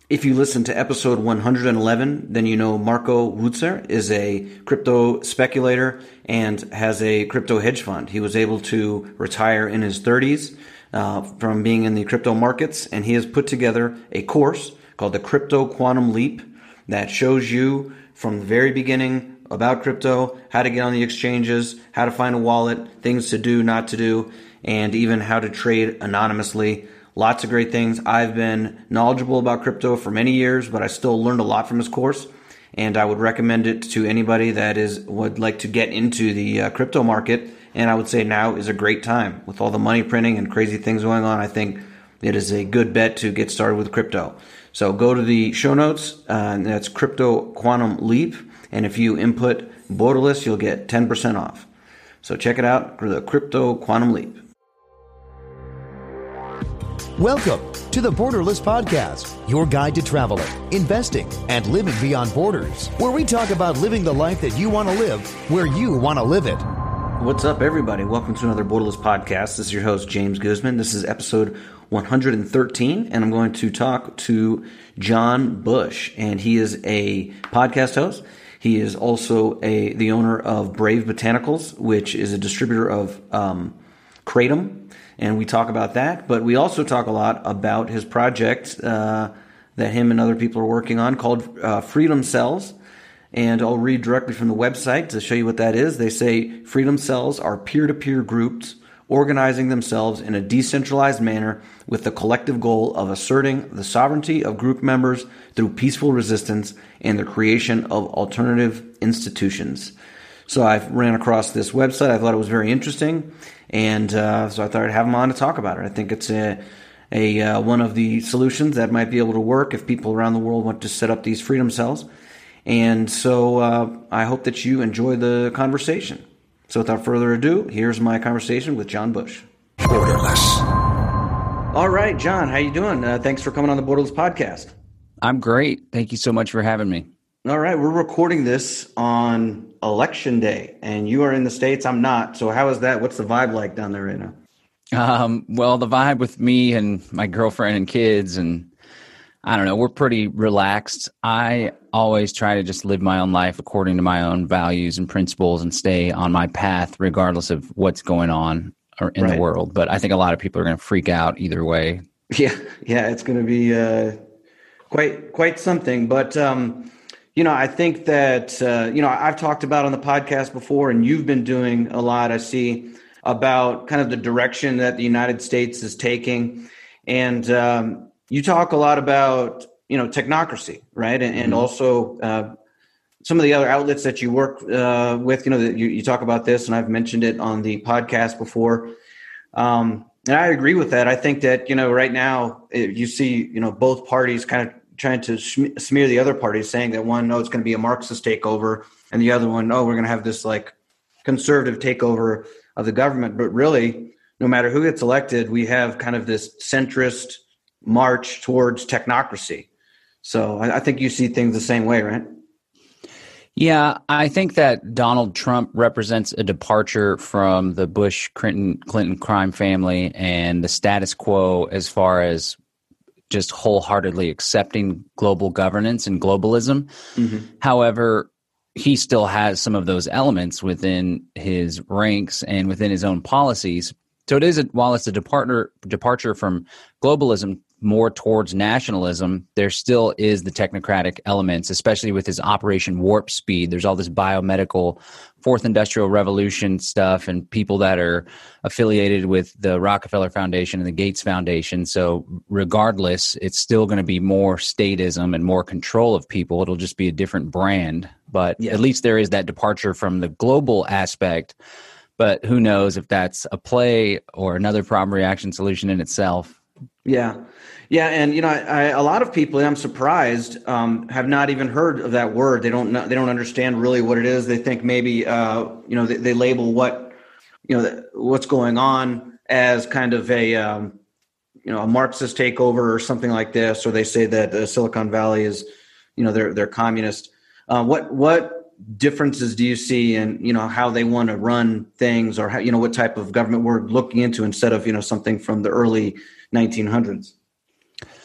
If you listen to episode 111, then you know Marco Wutzer is a crypto speculator and has a crypto hedge fund. He was able to retire in his 30s from being in the crypto markets, and he has put together a course called the Crypto Quantum Leap that shows you from the very beginning about crypto, how to get on the exchanges, how to find a wallet, things to do, not to do, and even how to trade anonymously. Lots of great things. I've been knowledgeable about crypto for many years, but I still learned a lot from his course, and I would recommend it to anybody that would like to get into the crypto market. And I would say now is a great time with all the money printing and crazy things going on. I think it is a good bet to get started with crypto. So go to the show notes. That's Crypto Quantum Leap, and if you input Borderless, you'll get 10% off. So check it out for the Crypto Quantum Leap. Welcome to the Borderless Podcast, your guide to traveling, investing, and living beyond borders, where we talk about living the life that you want to live, where you want to live it. What's up, everybody? Welcome to another Borderless Podcast. This is your host, James Guzman. This is episode 113, and I'm going to talk to John Bush, and he is a podcast host. He is also the owner of Brave Botanicals, which is a distributor of Kratom. And we talk about that, but we also talk a lot about his project that him and other people are working on called Freedom Cells. And I'll read directly from the website to show you what that is. They say Freedom Cells are peer-to-peer groups organizing themselves in a decentralized manner with the collective goal of asserting the sovereignty of group members through peaceful resistance and the creation of alternative institutions. So I ran across this website. I thought it was very interesting. And so I thought I'd have him on to talk about it. I think it's a one of the solutions that might be able to work if people around the world want to set up these freedom cells. And so I hope that you enjoy the conversation. So without further ado, here's my conversation with John Bush. Borderless. All right, John, how you doing? Thanks for coming on the Borderless Podcast. I'm great. Thank you so much for having me. All right, we're recording this on Election Day, and you are in the States. I'm not. So how is that? What's the vibe like down there right now? Well, the vibe with me and my girlfriend and kids, and I don't know, we're pretty relaxed. I always try to just live my own life according to my own values and principles and stay on my path regardless of what's going on in the world. But I think a lot of people are going to freak out either way. Yeah, it's going to be quite something. But I think that, I've talked about on the podcast before, and you've been doing a lot, I see, about kind of the direction that the United States is taking. And you talk a lot about, technocracy, right? And also some of the other outlets that you work with, that you talk about this, and I've mentioned it on the podcast before. And I agree with that. I think that, right now you see, both parties kind of trying to smear the other party, saying that one, no, it's going to be a Marxist takeover, and the other one, no, we're going to have this like conservative takeover of the government. But really, no matter who gets elected, we have kind of this centrist march towards technocracy. So I think you see things the same way, right? Yeah, I think that Donald Trump represents a departure from the Bush-Clinton crime family and the status quo as far as just wholeheartedly accepting global governance and globalism. Mm-hmm. However, he still has some of those elements within his ranks and within his own policies. So while it's a departure from globalism more towards nationalism, there still is the technocratic elements, especially with his Operation Warp Speed. There's all this biomedical fourth industrial revolution stuff and people that are affiliated with the Rockefeller Foundation and the Gates Foundation. So regardless, it's still going to be more statism and more control of people. It'll just be a different brand. But at least there is that departure from the global aspect. But who knows if that's a play or another problem reaction solution in itself. Yeah. And, a lot of people, and I'm surprised, have not even heard of that word. They don't know, they don't understand really what it is. They think maybe, they label what's going on as kind of a Marxist takeover or something like this, or they say that Silicon Valley is, they're communist. What differences do you see in, how they want to run things, or how, what type of government we're looking into instead of, something from the early 1900s?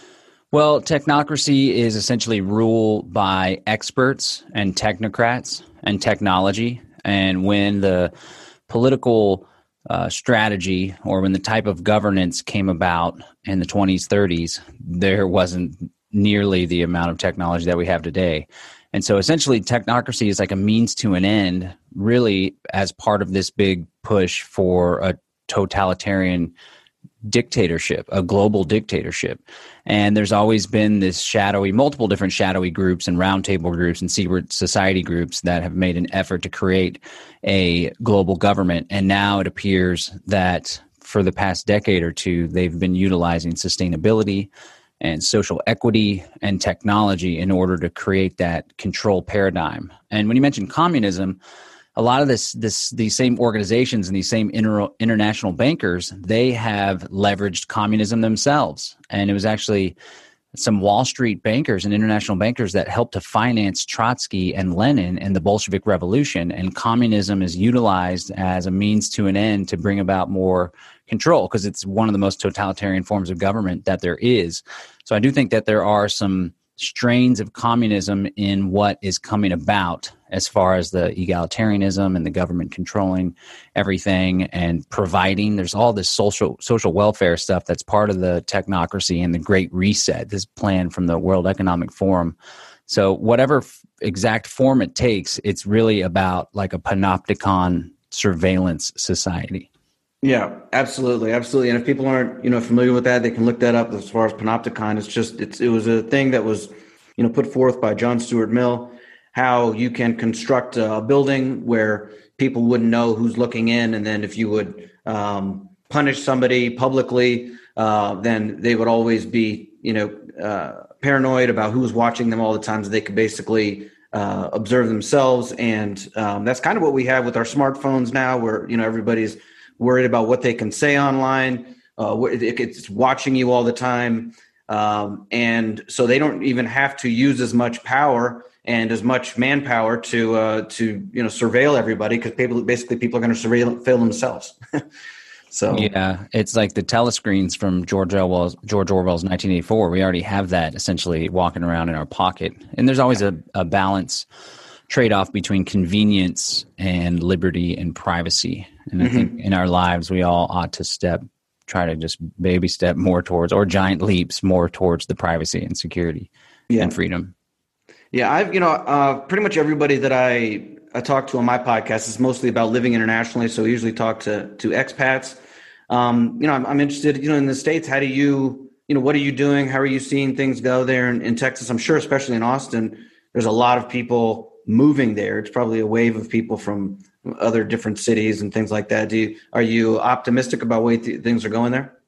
Well, technocracy is essentially rule by experts and technocrats and technology. And when the political strategy or when the type of governance came about in the 20s, 30s, there wasn't nearly the amount of technology that we have today. And so essentially technocracy is like a means to an end, really as part of this big push for a totalitarian dictatorship, a global dictatorship. And there's always been this multiple different shadowy groups and roundtable groups and secret society groups that have made an effort to create a global government. And now it appears that for the past decade or two, they've been utilizing sustainability and social equity and technology in order to create that control paradigm. And when you mention communism, a lot of these same organizations and these same international bankers, they have leveraged communism themselves. And it was actually some Wall Street bankers and international bankers that helped to finance Trotsky and Lenin and the Bolshevik Revolution. And communism is utilized as a means to an end to bring about more control because it's one of the most totalitarian forms of government that there is. So I do think that there are some strains of communism in what is coming about as far as the egalitarianism and the government controlling everything and providing. There's all this social welfare stuff that's part of the technocracy and the Great Reset, this plan from the World Economic Forum. So whatever exact form it takes, it's really about like a panopticon surveillance society. Yeah, absolutely. Absolutely. And if people aren't, familiar with that, they can look that up as far as panopticon. It was a thing that was, put forth by John Stuart Mill, how you can construct a building where people wouldn't know who's looking in. And then if you would punish somebody publicly, then they would always be, paranoid about who's watching them all the time, so they could basically observe themselves. And that's kind of what we have with our smartphones now, where, everybody's worried about what they can say online. It's watching you all the time. And so they don't even have to use as much power and as much manpower to surveil everybody, because people are going to surveil themselves. So yeah, it's like the telescreens from George Orwell's 1984. We already have that essentially walking around in our pocket. And there's always a balance trade-off between convenience and liberty and privacy. And I think in our lives, we all ought to try to just baby step more towards, or giant leaps more towards, the privacy and security and freedom. Yeah, I've, pretty much everybody that I talk to on my podcast is mostly about living internationally. So we usually talk to expats. I'm interested, in the States. How do you, what are you doing? How are you seeing things go there in Texas? I'm sure, especially in Austin, there's a lot of people moving there. It's probably a wave of people from other different cities and things like that. Are you optimistic about the way things are going there?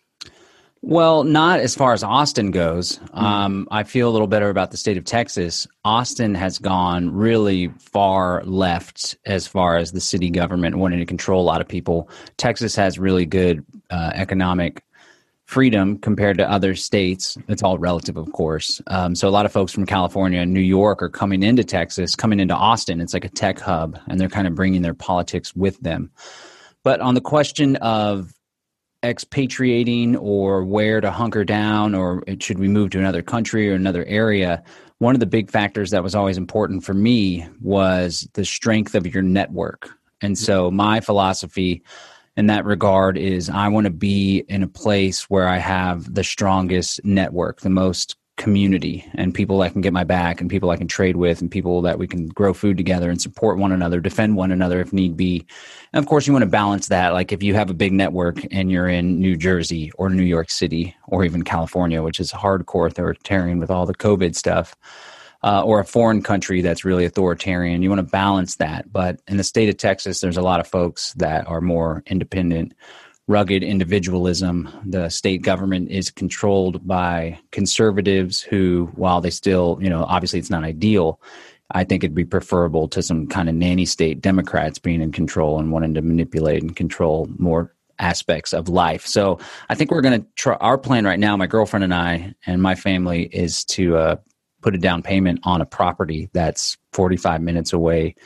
Well, not as far as Austin goes. I feel a little better about the state of Texas. Austin has gone really far left as far as the city government wanting to control a lot of people. Texas has really good economic freedom compared to other states. It's all relative, of course. So a lot of folks from California and New York are coming into Texas, coming into Austin. It's like a tech hub, and they're kind of bringing their politics with them. But on the question of expatriating or where to hunker down, or should we move to another country or another area, one of the big factors that was always important for me was the strength of your network. And so my philosophy in that regard is I want to be in a place where I have the strongest network, the most community, and people that can get my back, and people I can trade with, and people that we can grow food together and support one another, defend one another if need be. And of course, you want to balance that. Like if you have a big network and you're in New Jersey or New York City or even California, which is hardcore authoritarian with all the COVID stuff, or a foreign country that's really authoritarian, you want to balance that. But in the state of Texas, there's a lot of folks that are more independent, rugged individualism. The state government is controlled by conservatives who, while they still, obviously it's not ideal, I think it'd be preferable to some kind of nanny state Democrats being in control and wanting to manipulate and control more aspects of life. So I think we're going to try. Our plan right now, my girlfriend and I and my family, is to put a down payment on a property that's 45 minutes away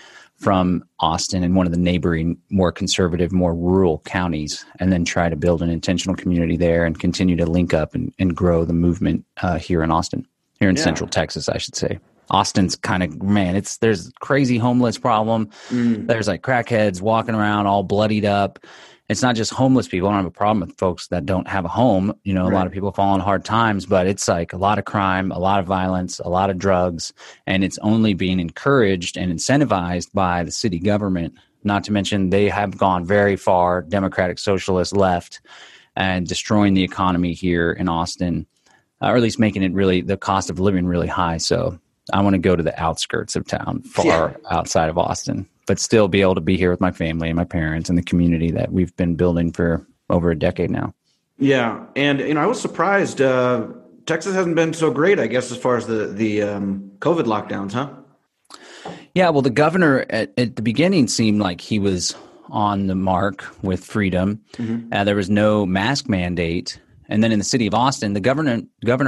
from Austin and one of the neighboring, more conservative, more rural counties, and then try to build an intentional community there and continue to link up and grow the movement here in Austin, here in Central Texas, I should say. Austin's kind of, man, there's a crazy homeless problem. There's like crackheads walking around all bloodied up. It's not just homeless people. I don't have a problem with folks that don't have a home. You know, a lot of people fall on hard times, but it's like a lot of crime, a lot of violence, a lot of drugs, and it's only being encouraged and incentivized by the city government. Not to mention they have gone very far, Democratic Socialist left, and destroying the economy here in Austin, or at least making it really, the cost of living really high. So I want to go to the outskirts of town, far outside of Austin, but still be able to be here with my family and my parents and the community that we've been building for over a decade now. Yeah. And, you know, I was surprised. Texas hasn't been so great, I guess, as far as the COVID lockdowns, huh? Yeah. Well, the governor at the beginning seemed like he was on the mark with freedom. There was no mask mandate. And then in the city of Austin, the governor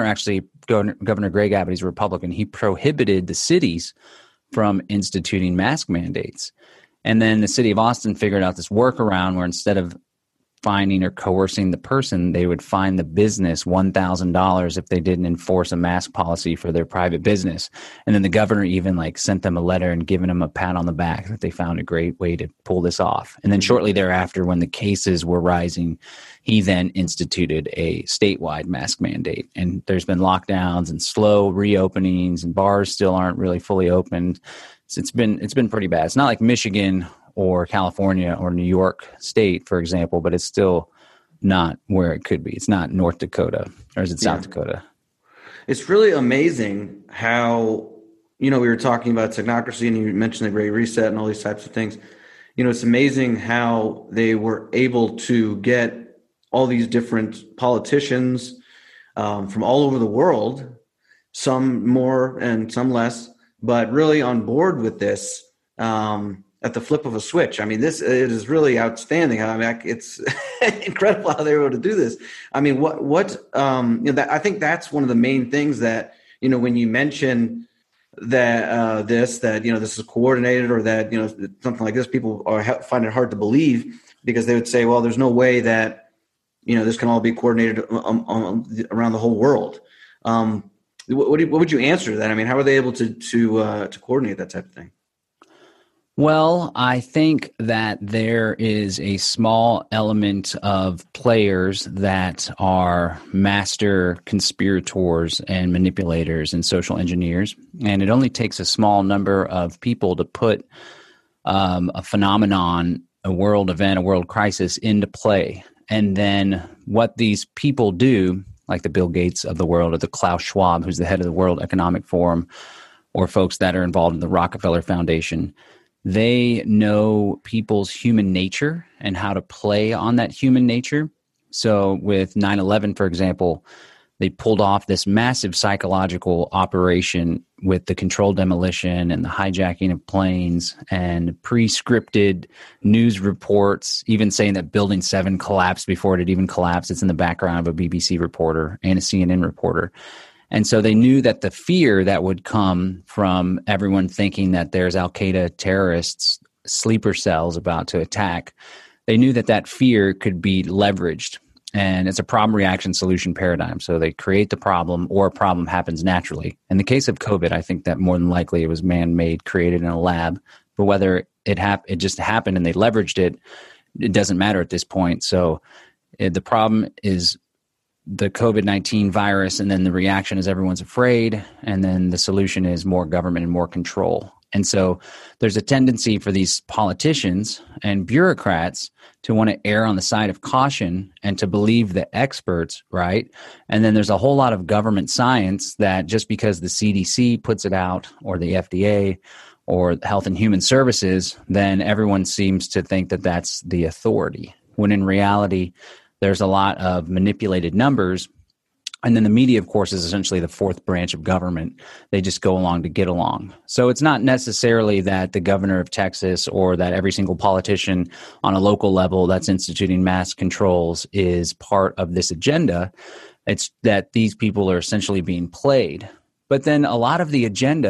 Greg Abbott, he's a Republican, he prohibited the cities from instituting mask mandates. And then the city of Austin figured out this workaround where instead of fining or coercing the person, they would fine the business $1,000 if they didn't enforce a mask policy for their private business. And then the governor even like sent them a letter and given them a pat on the back that they found a great way to pull this off. And then shortly thereafter, when the cases were rising, he then instituted a statewide mask mandate. And there's been lockdowns and slow reopenings, and bars still aren't really fully opened. So it's been pretty bad. It's not like Michigan or California or New York State, for example, but it's still not where it could be. It's not North Dakota, or is it South Dakota? It's really amazing how, you know, we were talking about technocracy and you mentioned the Great Reset and all these types of things. You know, it's amazing how they were able to get all these different politicians from all over the world, some more and some less, but really on board with this at the flip of a switch. I mean, it is really outstanding. I mean, it's incredible how they were able to do this. I mean, I think that's one of the main things that, you know, when you mention that this is coordinated, or that, you know, something like this, people find it hard to believe, because they would say, well, there's no way that, you know, this can all be coordinated around the whole world. What would you answer to that? I mean, how are they able to coordinate that type of thing? Well, I think that there is a small element of players that are master conspirators and manipulators and social engineers. And it only takes a small number of people to put a phenomenon, a world event, a world crisis into play. And then what these people do, like the Bill Gates of the world, or the Klaus Schwab, who's the head of the World Economic Forum, or folks that are involved in the Rockefeller Foundation, they know people's human nature and how to play on that human nature. So with 9/11, for example, they pulled off this massive psychological operation with the controlled demolition and the hijacking of planes and pre-scripted news reports, even saying that Building 7 collapsed before it had even collapsed. It's in the background of a BBC reporter and a CNN reporter. And so they knew that the fear that would come from everyone thinking that there's Al-Qaeda terrorists, sleeper cells about to attack, they knew that that fear could be leveraged. And it's a problem, reaction, solution paradigm. So they create the problem, or a problem happens naturally. In the case of COVID, I think that more than likely it was man-made, created in a lab. But whether it just happened and they leveraged it, it doesn't matter at this point. So the problem is the COVID-19 virus, and then the reaction is everyone's afraid, and then the solution is more government and more control. And so there's a tendency for these politicians and bureaucrats to want to err on the side of caution and to believe the experts, right? And then there's a whole lot of government science that just because the CDC puts it out, or the FDA, or Health and Human Services, then everyone seems to think that that's the authority, when in reality, there's a lot of manipulated numbers. And then the media, of course, is essentially the fourth branch of government. They just go along to get along. So it's not necessarily that the governor of Texas, or that every single politician on a local level that's instituting mass controls is part of this agenda. It's that these people are essentially being played. But then a lot of the agenda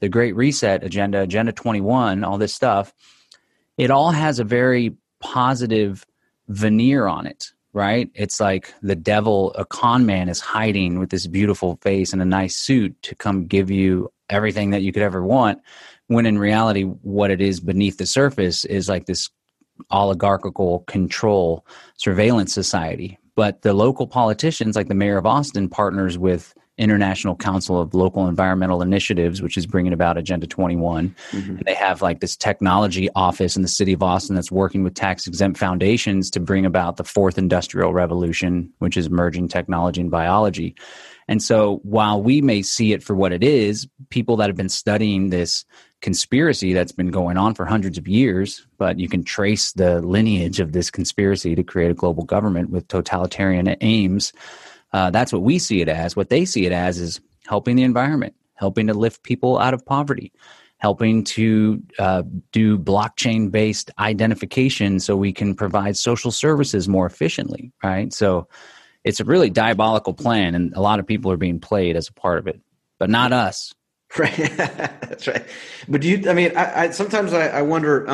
the Great Reset agenda, Agenda 21, all this stuff, it all has a very positive veneer on it, right? It's like the devil, a con man, is hiding with this beautiful face and a nice suit to come give you everything that you could ever want, when in reality, what it is beneath the surface is like this oligarchical control surveillance society. But the local politicians, like the mayor of Austin, partners with International Council of Local Environmental Initiatives, which is bringing about Agenda 21. And they have like this technology office in the city of Austin that's working with tax-exempt foundations to bring about the fourth industrial revolution, which is merging technology and biology. And so while we may see it for what it is, people that have been studying this conspiracy that's been going on for hundreds of years, but you can trace the lineage of this conspiracy to create a global government with totalitarian aims. That's what we see it as. What they see it as is helping the environment, helping to lift people out of poverty, helping to do blockchain-based identification so we can provide social services more efficiently, right? So it's a really diabolical plan, and a lot of people are being played as a part of it, but not us. Right. That's right. But I sometimes I wonder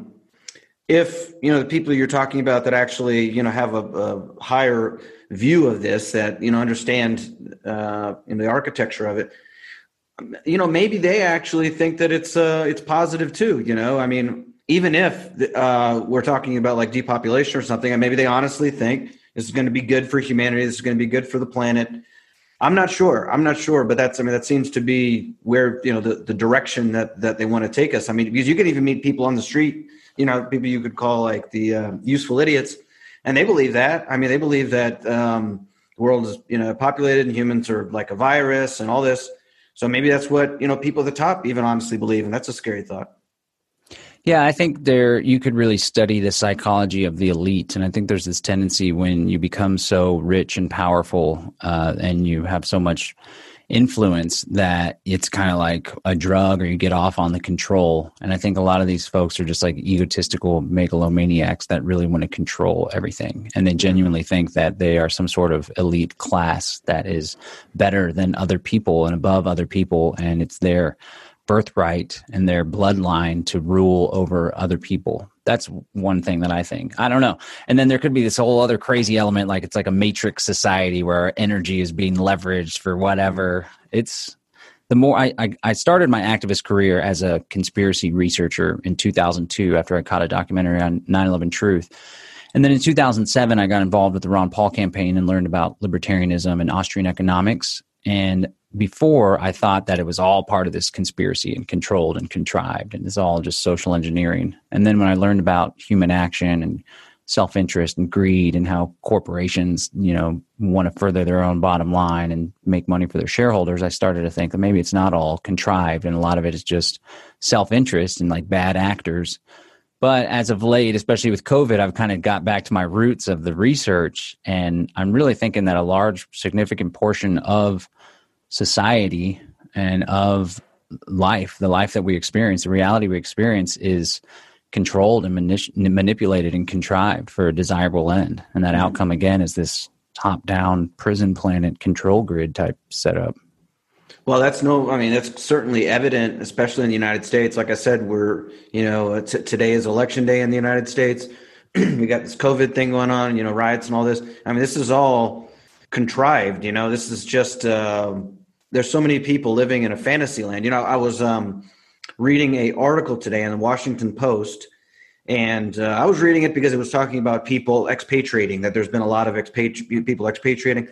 if, the people you're talking about that actually, have a higher view of this, that, understand in the architecture of it, maybe they actually think that it's positive too, even if we're talking about like depopulation or something, and maybe they honestly think this is going to be good for humanity, this is going to be good for the planet. I'm not sure, but that seems to be where, the direction that they want to take us. Because you can even meet people on the street, people you could call like the useful idiots, and they believe that. They believe that the world is, populated and humans are like a virus and all this. So maybe that's what, people at the top even honestly believe. And that's a scary thought. Yeah, I think you could really study the psychology of the elite. And I think there's this tendency when you become so rich and powerful and you have so much influence that it's kind of like a drug, or you get off on the control. And I think a lot of these folks are just like egotistical megalomaniacs that really want to control everything. And they genuinely think that they are some sort of elite class that is better than other people and above other people. And it's their birthright and their bloodline to rule over other people. That's one thing that I think. I don't know. And then there could be this whole other crazy element, like it's like a matrix society where our energy is being leveraged for whatever. It's the more I started my activist career as a conspiracy researcher in 2002 after I caught a documentary on 9/11 Truth. And then in 2007, I got involved with the Ron Paul campaign and learned about libertarianism and Austrian economics. And before, I thought that it was all part of this conspiracy and controlled and contrived, and it's all just social engineering. And then when I learned about human action and self-interest and greed and how corporations, want to further their own bottom line and make money for their shareholders, I started to think that maybe it's not all contrived, and a lot of it is just self-interest and like bad actors. But as of late, especially with COVID, I've kind of got back to my roots of the research, and I'm really thinking that a large, significant portion of society and of life, the life that we experience, the reality we experience, is controlled and manipulated and contrived for a desirable end. And that outcome, again, is this top-down prison planet control grid type setup. Well, that's certainly evident, especially in the United States. Like I said, we're, today is election day in the United States. We got this COVID thing going on, riots and all this. This is all contrived, this is just, there's so many people living in a fantasy land. I was reading an article today in the Washington Post, and I was reading it because it was talking about people expatriating, that there's been a lot of people expatriating.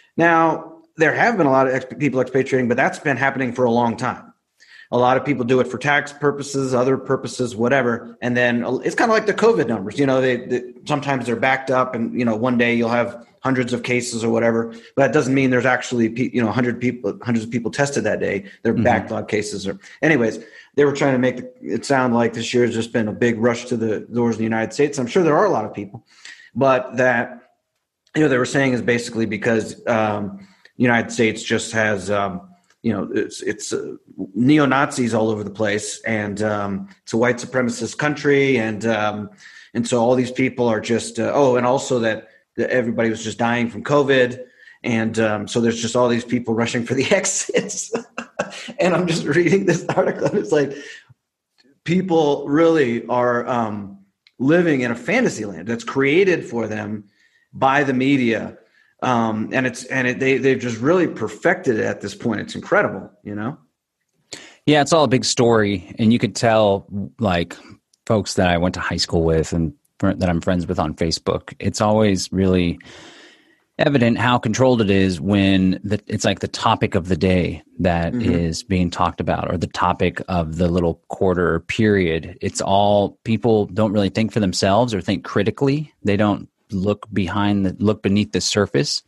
Now, there have been a lot of people expatriating, but that's been happening for a long time. A lot of people do it for tax purposes, other purposes, whatever. And then it's kind of like the COVID numbers. They sometimes they're backed up, and one day you'll have hundreds of cases or whatever, but that doesn't mean there's actually hundreds of people tested that day. They're backlog cases. Anyways, they were trying to make it sound like this year has just been a big rush to the doors of the United States. I'm sure there are a lot of people, but that they were saying is basically because United States just has it's neo-Nazis all over the place, and it's a white supremacist country, and so all these people are just and also that everybody was just dying from COVID, and so there's just all these people rushing for the exits. And I'm just reading this article, and it's like people really are living in a fantasy land that's created for them by the media. They've just really perfected it at this point. It's incredible, you know? Yeah, it's all a big story. And you could tell, like, folks that I went to high school with and that I'm friends with on Facebook, it's always really evident how controlled it is when it's like the topic of the day that is being talked about, or the topic of the little quarter or period. It's all, people don't really think for themselves or think critically. They don't look beneath the surface.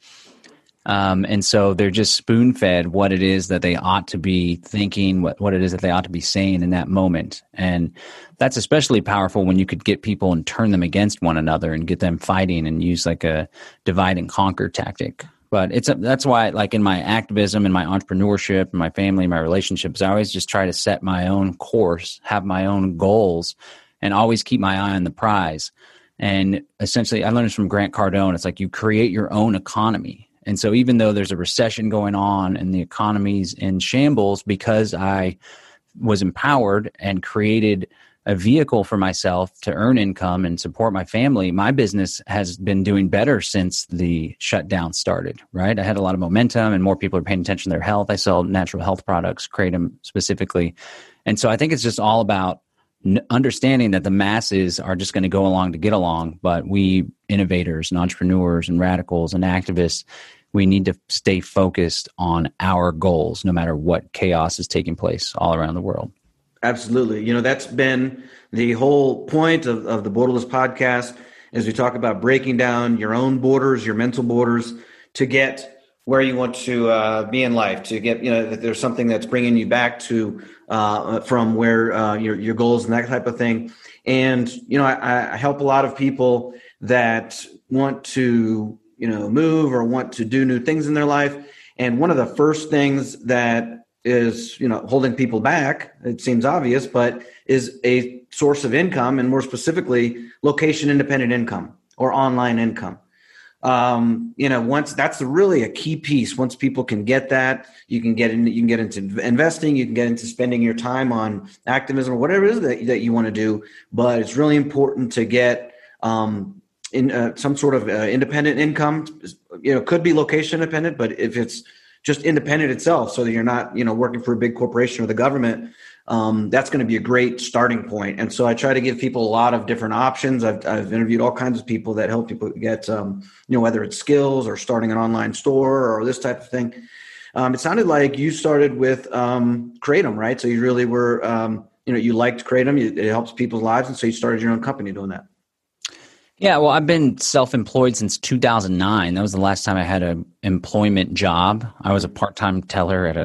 And so they're just spoon-fed what it is that they ought to be thinking, what it is that they ought to be saying in that moment. And that's especially powerful when you could get people and turn them against one another and get them fighting and use like a divide and conquer tactic. But that's why, like, in my activism, in my entrepreneurship, in my family, my relationships, I always just try to set my own course, have my own goals, and always keep my eye on the prize. And essentially, I learned this from Grant Cardone. It's like you create your own economy. And so even though there's a recession going on and the economy's in shambles, because I was empowered and created a vehicle for myself to earn income and support my family, my business has been doing better since the shutdown started, right? I had a lot of momentum and more people are paying attention to their health. I sell natural health products, Kratom specifically. And so I think it's just all about understanding that the masses are just going to go along to get along, but we innovators and entrepreneurs and radicals and activists, we need to stay focused on our goals, no matter what chaos is taking place all around the world. Absolutely. You know, that's been the whole point of the Borderless podcast, as we talk about breaking down your own borders, your mental borders, to get where you want to be in life, to get, you know, that there's something that's bringing you back to from where your goals and that type of thing. And, you know, I help a lot of people that want to, you know, move or want to do new things in their life. And one of the first things that is, you know, holding people back, it seems obvious, but is a source of income, and more specifically, location independent income or online income. You know, once that's really a key piece. Once people can get that, you can get into investing, you can get into spending your time on activism or whatever it is that you want to do. But it's really important to get in some sort of independent income. You know, could be location independent, but if it's just independent itself, so that you're not, you know, working for a big corporation or the government, that's going to be a great starting point. And so I try to give people a lot of different options. I've interviewed all kinds of people that help people get, you know, whether it's skills or starting an online store or this type of thing. It sounded like you started with Kratom, right? So you really were, you know, you liked Kratom. It helps people's lives. And so you started your own company doing that. Yeah, well, I've been self-employed since 2009. That was the last time I had an employment job. I was a part-time teller at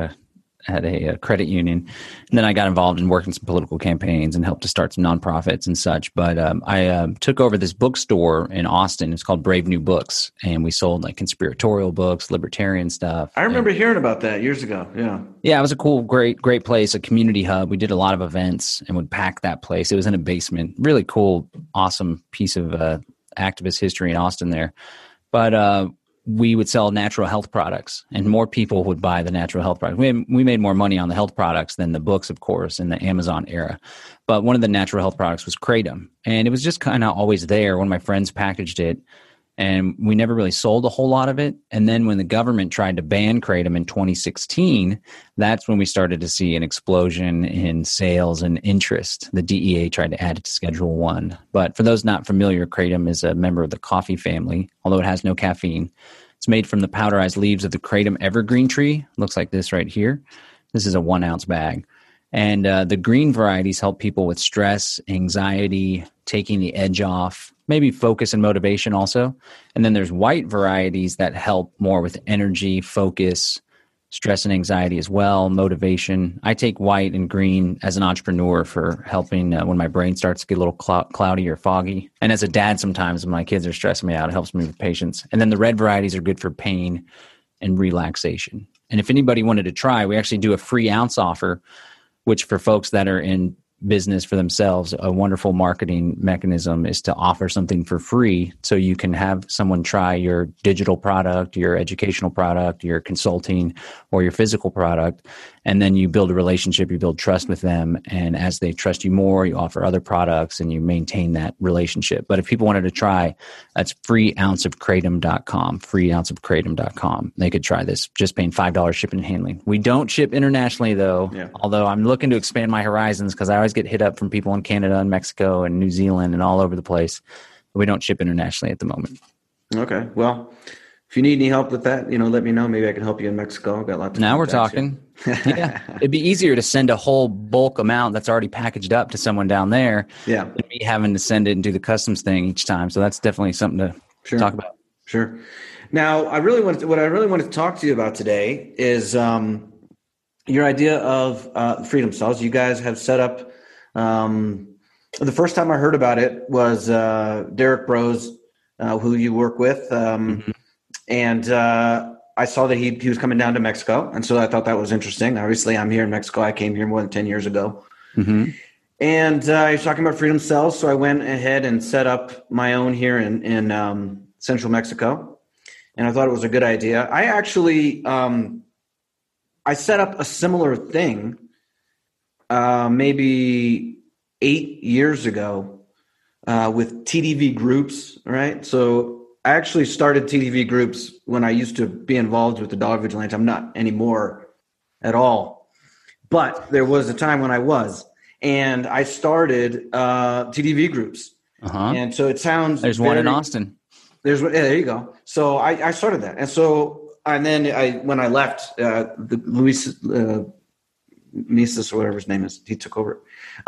a credit union. And then I got involved in working some political campaigns and helped to start some nonprofits and such. But I took over this bookstore in Austin. It's called Brave New Books. And we sold like conspiratorial books, libertarian stuff. I remember hearing about that years ago. Yeah. Yeah, it was a cool, great place, a community hub. We did a lot of events and would pack that place. It was in a basement. Really cool, awesome piece of activist history in Austin there. But we would sell natural health products, and more people would buy the natural health products. We made more money on the health products than the books, of course, in the Amazon era. But one of the natural health products was Kratom, and it was just kind of always there. One of my friends packaged it, and we never really sold a whole lot of it. And then when the government tried to ban Kratom in 2016, that's when we started to see an explosion in sales and interest. The DEA tried to add it to Schedule 1. But for those not familiar, Kratom is a member of the coffee family, although it has no caffeine. It's made from the powderized leaves of the Kratom evergreen tree. Looks like this right here. This is a 1-ounce bag. And the green varieties help people with stress, anxiety, taking the edge off, maybe focus and motivation also. And then there's white varieties that help more with energy, focus, stress and anxiety as well, motivation. I take white and green as an entrepreneur for helping when my brain starts to get a little cloudy or foggy. And as a dad, sometimes when my kids are stressing me out, it helps me with patience. And then the red varieties are good for pain and relaxation. And if anybody wanted to try, we actually do a free ounce offer, which for folks that are in business for themselves, a wonderful marketing mechanism is to offer something for free so you can have someone try your digital product, your educational product, your consulting, or your physical product. And then you build a relationship, you build trust with them. And as they trust you more, you offer other products and you maintain that relationship. But if people wanted to try, that's freeounceofkratom.com, freeounceofkratom.com. They could try this, just paying $5 shipping and handling. We don't ship internationally though, although I'm looking to expand my horizons because I always get hit up from people in Canada and Mexico and New Zealand and all over the place. But we don't ship internationally at the moment. Okay. Well, if you need any help with that, let me know. Maybe I can help you in Mexico. I've got lots of Now we're talking. Yeah. It'd be easier to send a whole bulk amount that's already packaged up to someone down there than me having to send it and do the customs thing each time. So that's definitely something to talk about. Sure. Now, what I really wanted to talk to you about today is your idea of Freedom Cells. You guys have set up, the first time I heard about it was Derek Bros, who you work with. And I saw that he was coming down to Mexico. And so I thought that was interesting. Obviously, I'm here in Mexico. I came here more than 10 years ago. And he was talking about Freedom Cells. So I went ahead and set up my own here in central Mexico. And I thought it was a good idea. I actually I set up a similar thing maybe 8 years ago with TDV groups, right? So I actually started TDV groups when I used to be involved with the Dog Vigilante. I'm not anymore at all. But there was a time when I was. And I started TDV groups. And so it sounds... There's one in Austin. There you go. So I started that. And then when I left, the Luis Mises or whatever his name is, he took over.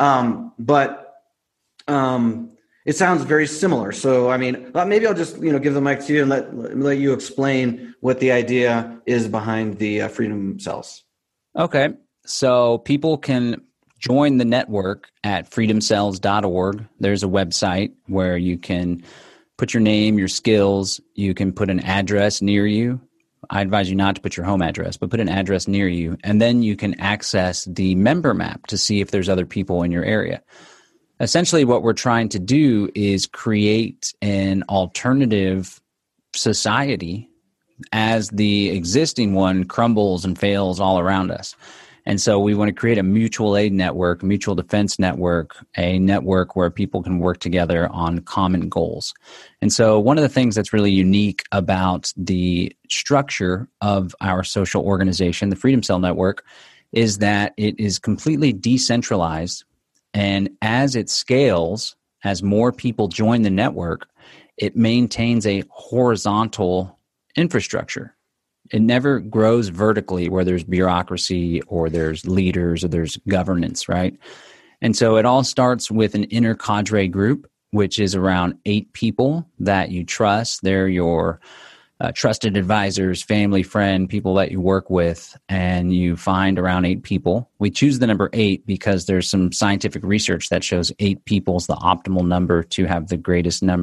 It sounds very similar. So, I mean, maybe I'll just, give the mic to you and let you explain what the idea is behind the Freedom Cells. Okay. So people can join the network at freedomcells.org. There's a website where you can put your name, your skills. You can put an address near you. I advise you not to put your home address, but put an address near you. And then you can access the member map to see if there's other people in your area. Essentially, what we're trying to do is create an alternative society as the existing one crumbles and fails all around us. And so we want to create a mutual aid network, mutual defense network, a network where people can work together on common goals. And so one of the things that's really unique about the structure of our social organization, the Freedom Cell Network, is that it is completely decentralized. And as it scales, as more people join the network, it maintains a horizontal infrastructure. It never grows vertically where there's bureaucracy or there's leaders or there's governance, right? And so it all starts with an inner cadre group, which is around 8 people that you trust. They're your trusted advisors, family, friend, people that you work with, and you find around 8 people. We choose the number 8 because there's some scientific research that shows 8 people is the optimal number to have the greatest amount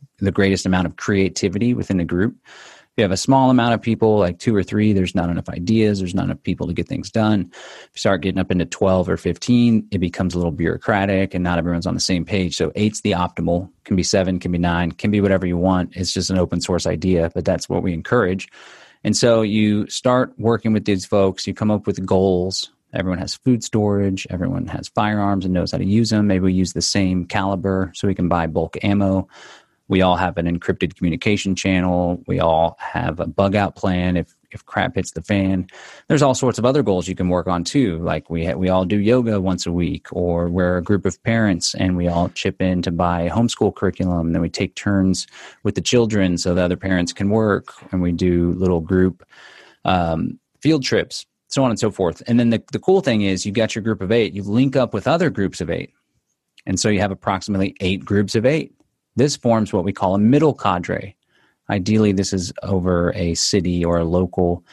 of creativity within a group. If you have a small amount of people, like 2 or 3, there's not enough ideas, there's not enough people to get things done. If you start getting up into 12 or 15, it becomes a little bureaucratic and not everyone's on the same page. So 8's the optimal, can be 7, can be 9, can be whatever you want. It's just an open source idea, but that's what we encourage. And so you start working with these folks, you come up with goals. Everyone has food storage, everyone has firearms and knows how to use them. Maybe we use the same caliber so we can buy bulk ammo. We all have an encrypted communication channel. We all have a bug out plan if crap hits the fan. There's all sorts of other goals you can work on too. Like we all do yoga once a week, or we're a group of parents and we all chip in to buy homeschool curriculum. And then we take turns with the children so the other parents can work, and we do little group field trips, so on and so forth. And then the cool thing is you've got your group of 8. You link up with other groups of 8. And so you have approximately 8 groups of 8. This forms what we call a middle cadre. Ideally, this is over a city or a local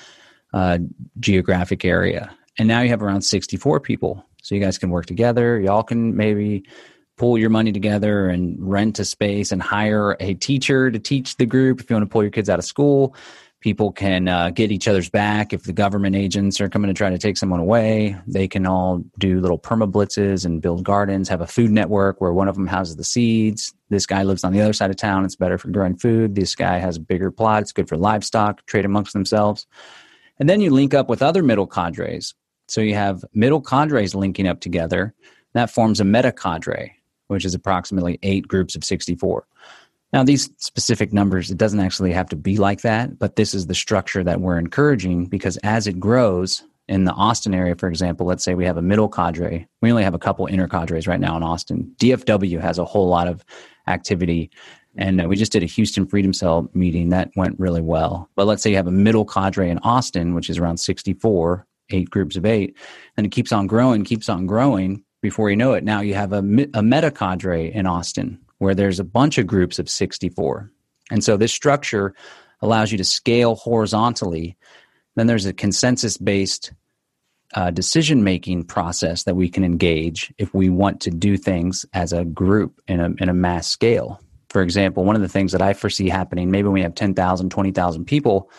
geographic area. And now you have around 64 people. So you guys can work together. Y'all can maybe pull your money together and rent a space and hire a teacher to teach the group if you want to pull your kids out of school. People can get each other's back if the government agents are coming to try to take someone away. They can all do little permablitzes and build gardens, have a food network where one of them houses the seeds. This guy lives on the other side of town. It's better for growing food. This guy has a bigger plot. It's good for livestock, trade amongst themselves. And then you link up with other middle cadres. So you have middle cadres linking up together. That forms a meta cadre, which is approximately 8 groups of 64. Now, these specific numbers, it doesn't actually have to be like that, but this is the structure that we're encouraging because as it grows in the Austin area, for example, let's say we have a middle cadre. We only have a couple inner cadres right now in Austin. DFW has a whole lot of activity, and we just did a Houston Freedom Cell meeting. That went really well. But let's say you have a middle cadre in Austin, which is around 64, 8 groups of 8, and it keeps on growing. Before you know it, now you have a meta cadre in Austin, where there's a bunch of groups of 64. And so this structure allows you to scale horizontally. Then there's a consensus-based decision-making process that we can engage if we want to do things as a group in a mass scale. For example, one of the things that I foresee happening, maybe when we have 10,000, 20,000 people,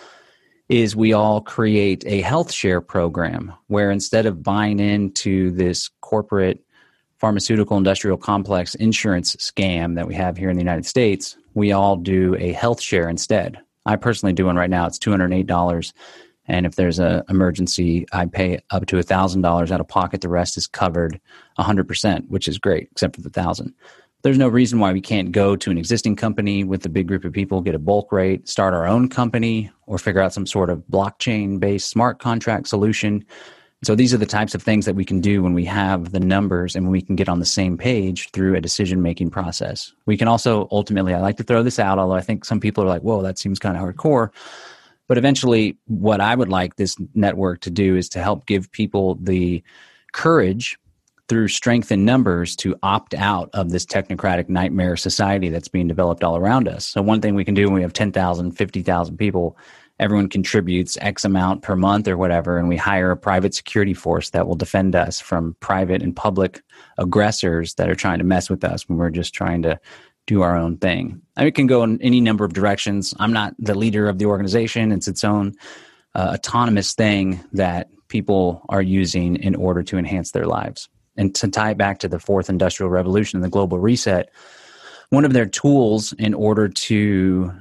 is we all create a health share program where instead of buying into this corporate pharmaceutical industrial complex insurance scam that we have here in the United States, we all do a health share instead. I personally do one right now. It's $208. And if there's an emergency, I pay up to $1,000 out of pocket. The rest is covered 100%, which is great, except for the $1,000. There's no reason why we can't go to an existing company with a big group of people, get a bulk rate, start our own company, or figure out some sort of blockchain-based smart contract solution. So these are the types of things that we can do when we have the numbers and when we can get on the same page through a decision-making process. We can also ultimately, I like to throw this out, although I think some people are like, whoa, that seems kind of hardcore. But eventually, what I would like this network to do is to help give people the courage through strength in numbers to opt out of this technocratic nightmare society that's being developed all around us. So one thing we can do when we have 10,000, 50,000 people, everyone contributes X amount per month or whatever, and we hire a private security force that will defend us from private and public aggressors that are trying to mess with us when we're just trying to do our own thing. I mean, it can go in any number of directions. I'm not the leader of the organization. It's its own autonomous thing that people are using in order to enhance their lives. And to tie it back to the fourth industrial revolution and the global reset, one of their tools in order to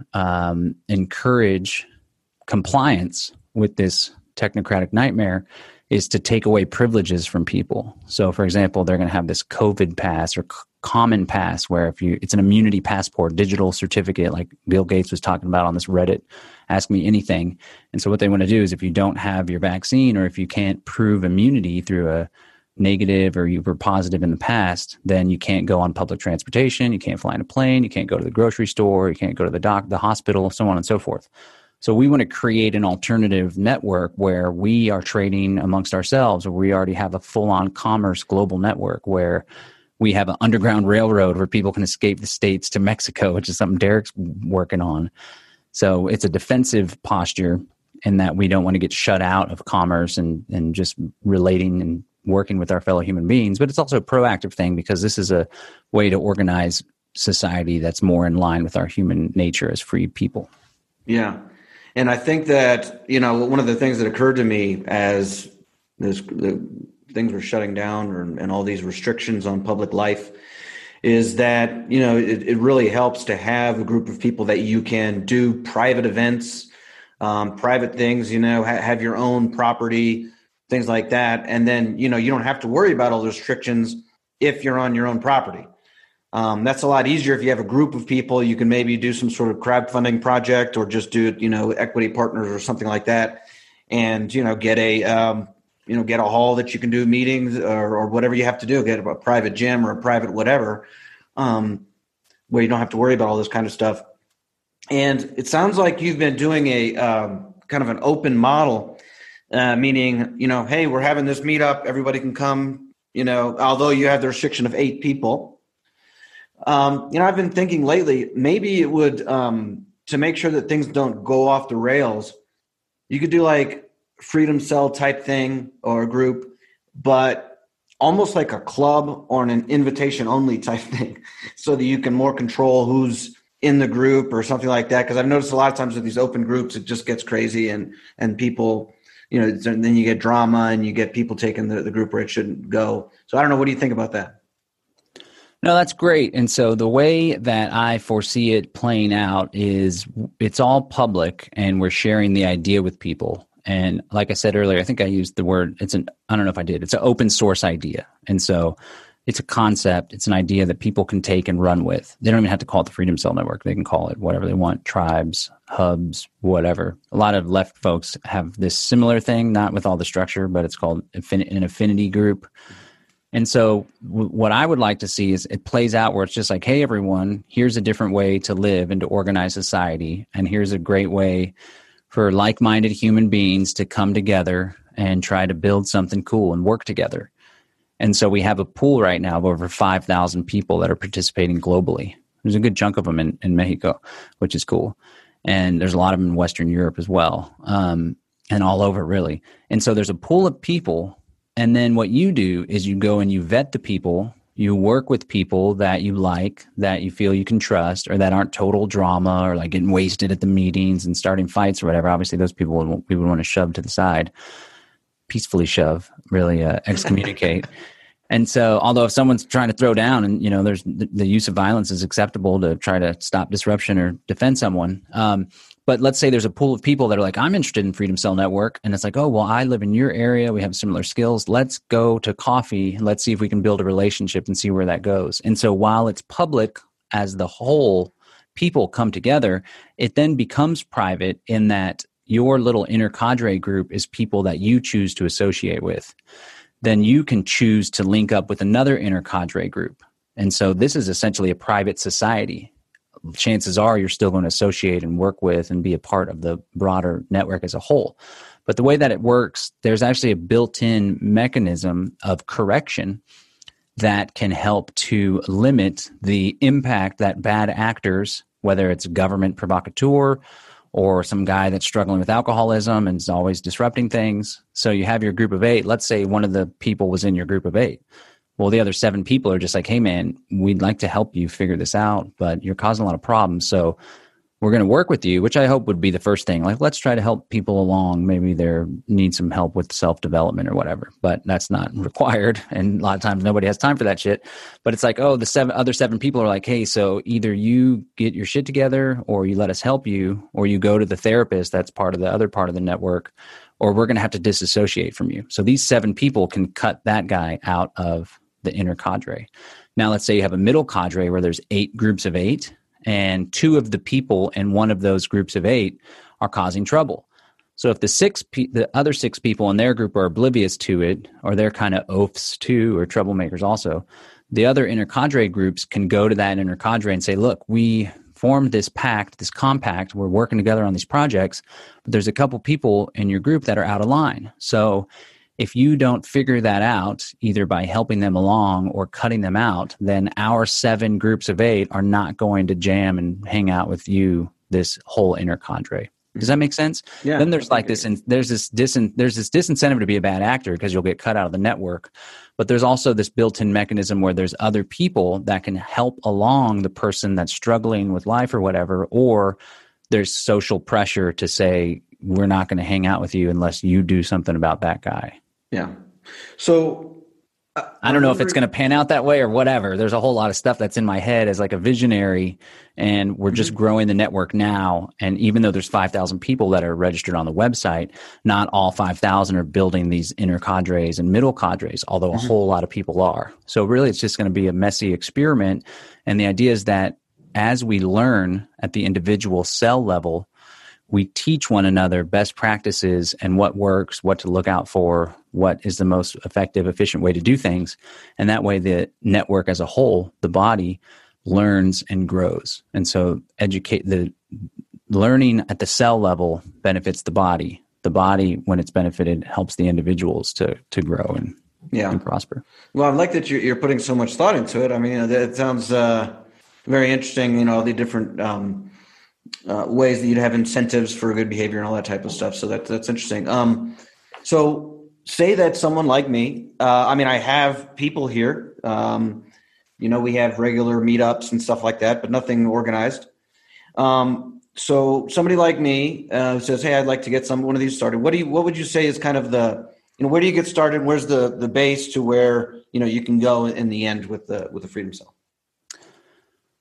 encourage compliance with this technocratic nightmare is to take away privileges from people. So, for example, they're going to have this COVID pass or common pass where it's an immunity passport, digital certificate, like Bill Gates was talking about on this Reddit, Ask Me Anything. And so what they want to do is if you don't have your vaccine or if you can't prove immunity through a negative or you were positive in the past, then you can't go on public transportation, you can't fly in a plane, you can't go to the grocery store, you can't go to the hospital, so on and so forth. So we want to create an alternative network where we are trading amongst ourselves, or we already have a full-on commerce global network where we have an underground railroad where people can escape the States to Mexico, which is something Derek's working on. So it's a defensive posture in that we don't want to get shut out of commerce and just relating and working with our fellow human beings. But it's also a proactive thing because this is a way to organize society that's more in line with our human nature as free people. Yeah. And I think that, one of the things that occurred to me as the things were shutting down and all these restrictions on public life is that, it really helps to have a group of people that you can do private events, private things, have your own property, things like that. And then, you don't have to worry about all the restrictions if you're on your own property. That's a lot easier if you have a group of people. You can maybe do some sort of crowdfunding project or just do, equity partners or something like that, and get a hall that you can do meetings or whatever you have to do. Get a private gym or a private whatever, where you don't have to worry about all this kind of stuff. And it sounds like you've been doing a kind of an open model, meaning hey, we're having this meetup, everybody can come. Although you have the restriction of 8 people. I've been thinking lately, maybe it would, to make sure that things don't go off the rails, you could do like Freedom Cell type thing or a group, but almost like a club or an invitation only type thing so that you can more control who's in the group or something like that. Cause I've noticed a lot of times with these open groups, it just gets crazy and people, then you get drama and you get people taking the group where it shouldn't go. So I don't know. What do you think about that? No, that's great. And so the way that I foresee it playing out is it's all public and we're sharing the idea with people. And like I said earlier, I think I used the word, I don't know if I did, it's an open source idea. And so it's a concept, it's an idea that people can take and run with. They don't even have to call it the Freedom Cell Network. They can call it whatever they want, tribes, hubs, whatever. A lot of left folks have this similar thing, not with all the structure, but it's called an affinity group. And so what I would like to see is it plays out where it's just like, hey, everyone, here's a different way to live and to organize society. And here's a great way for like-minded human beings to come together and try to build something cool and work together. And so we have a pool right now of over 5,000 people that are participating globally. There's a good chunk of them in Mexico, which is cool. And there's a lot of them in Western Europe as well, and all over really. And so there's a pool of people. And then what you do is you go and you vet the people. You work with people that you like, that you feel you can trust, or that aren't total drama or like getting wasted at the meetings and starting fights or whatever. Obviously, those people we would want to shove to the side. Peacefully shove, really excommunicate. And so, although if someone's trying to throw down and, there's the use of violence is acceptable to try to stop disruption or defend someone. But let's say there's a pool of people that are like, I'm interested in Freedom Cell Network. And it's like, oh, well, I live in your area. We have similar skills. Let's go to coffee. Let's see if we can build a relationship and see where that goes. And so while it's public as the whole, people come together, it then becomes private in that your little inner cadre group is people that you choose to associate with. Then you can choose to link up with another inner cadre group. And so this is essentially a private society. Chances are you're still going to associate and work with and be a part of the broader network as a whole. But the way that it works, there's actually a built-in mechanism of correction that can help to limit the impact that bad actors, whether it's government provocateur or some guy that's struggling with alcoholism and is always disrupting things. So you have your group of 8. Let's say one of the people was in your group of 8. Well, the other 7 people are just like, hey, man, we'd like to help you figure this out, but you're causing a lot of problems. So we're going to work with you, which I hope would be the first thing. Like, let's try to help people along. Maybe they need some help with self-development or whatever, but that's not required. And a lot of times nobody has time for that shit. But it's like, oh, the other 7 people are like, hey, so either you get your shit together or you let us help you, or you go to the therapist that's part of the other part of the network, or we're going to have to disassociate from you. So these 7 people can cut that guy out of the inner cadre. Now, let's say you have a middle cadre where there's 8 groups of 8. And 2 of the people in one of those groups of 8 are causing trouble. So if the other 6 people in their group are oblivious to it, or they're kind of oafs too, or troublemakers also, the other inner cadre groups can go to that inner cadre and say, look, we formed this pact, this compact, we're working together on these projects, but there's a couple people in your group that are out of line. So if you don't figure that out, either by helping them along or cutting them out, then our 7 groups of 8 are not going to jam and hang out with you, this whole inner cadre. Does that make sense? Yeah. Then there's like this, and there's this disincentive to be a bad actor because you'll get cut out of the network. But there's also this built-in mechanism where there's other people that can help along the person that's struggling with life or whatever, or there's social pressure to say, we're not going to hang out with you unless you do something about that guy. Yeah. So I don't know if it's going to pan out that way or whatever. There's a whole lot of stuff that's in my head as like a visionary, and we're just growing the network now. And even though there's 5,000 people that are registered on the website, not all 5,000 are building these inner cadres and middle cadres, although a whole lot of people are. So really, it's just going to be a messy experiment. And the idea is that as we learn at the individual cell level, we teach one another best practices and what works, what to look out for, what is the most effective, efficient way to do things. And that way the network as a whole, the body, learns and grows. And so the learning at the cell level benefits the body. The body, when it's benefited, helps the individuals to grow and prosper. Well, I like that you're putting so much thought into it. I mean, it sounds very interesting, all the different ways that you'd have incentives for good behavior and all that type of stuff. So that's interesting. So say that someone like me, I have people here, we have regular meetups and stuff like that, but nothing organized. So somebody like me says, hey, I'd like to get one of these started. What would you say is kind of where do you get started? Where's the base to where, you can go in the end with the Freedom Cell?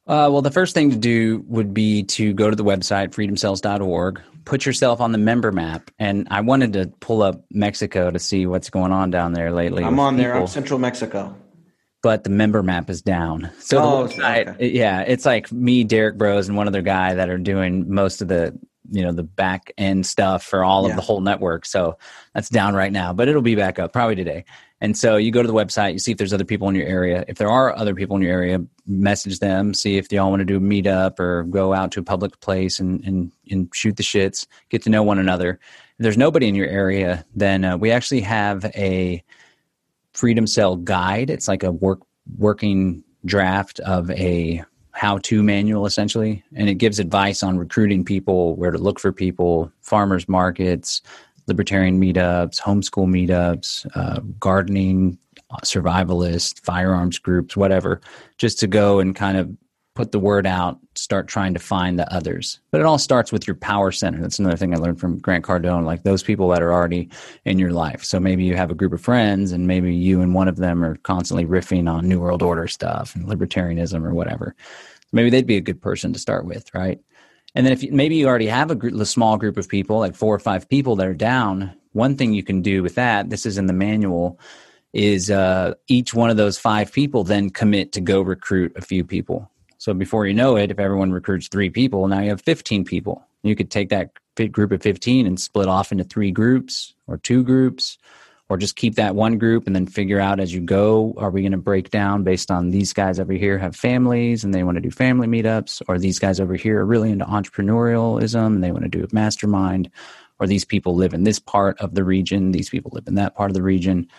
Well, the first thing to do would be to go to the website, freedomcells.org, put yourself on the member map. And I wanted to pull up Mexico to see what's going on down there lately. I'm on there. People. I'm Central Mexico. But the member map is down. So the website, okay. Yeah, it's like me, Derek Bros, and one other guy that are doing most of the, the back end stuff for all of the whole network. So that's down right now, but it'll be back up probably today. And so you go to the website, you see if there's other people in your area. If there are other people in your area, message them, see if they all want to do a meetup or go out to a public place and shoot the shits, get to know one another. If there's nobody in your area, then we actually have a Freedom Cell guide. It's like a working draft of a how-to manual, essentially, and it gives advice on recruiting people, where to look for people, farmers markets, libertarian meetups, homeschool meetups, gardening, survivalist, firearms groups, whatever, just to go and kind of put the word out, start trying to find the others. But it all starts with your power center. That's another thing I learned from Grant Cardone, like those people that are already in your life. So maybe you have a group of friends and maybe you and one of them are constantly riffing on New World Order stuff and libertarianism or whatever. Maybe they'd be a good person to start with, right? And then maybe you already have a small group of people, like 4 or 5 people that are down, one thing you can do with that, this is in the manual, is each one of those 5 people then commit to go recruit a few people. So before you know it, if everyone recruits 3 people, now you have 15 people. You could take that group of 15 and split off into 3 groups or 2 groups, or just keep that one group and then figure out as you go, are we going to break down based on these guys over here have families and they want to do family meetups, or these guys over here are really into entrepreneurialism and they want to do a mastermind, or these people live in this part of the region, these people live in that part of the region.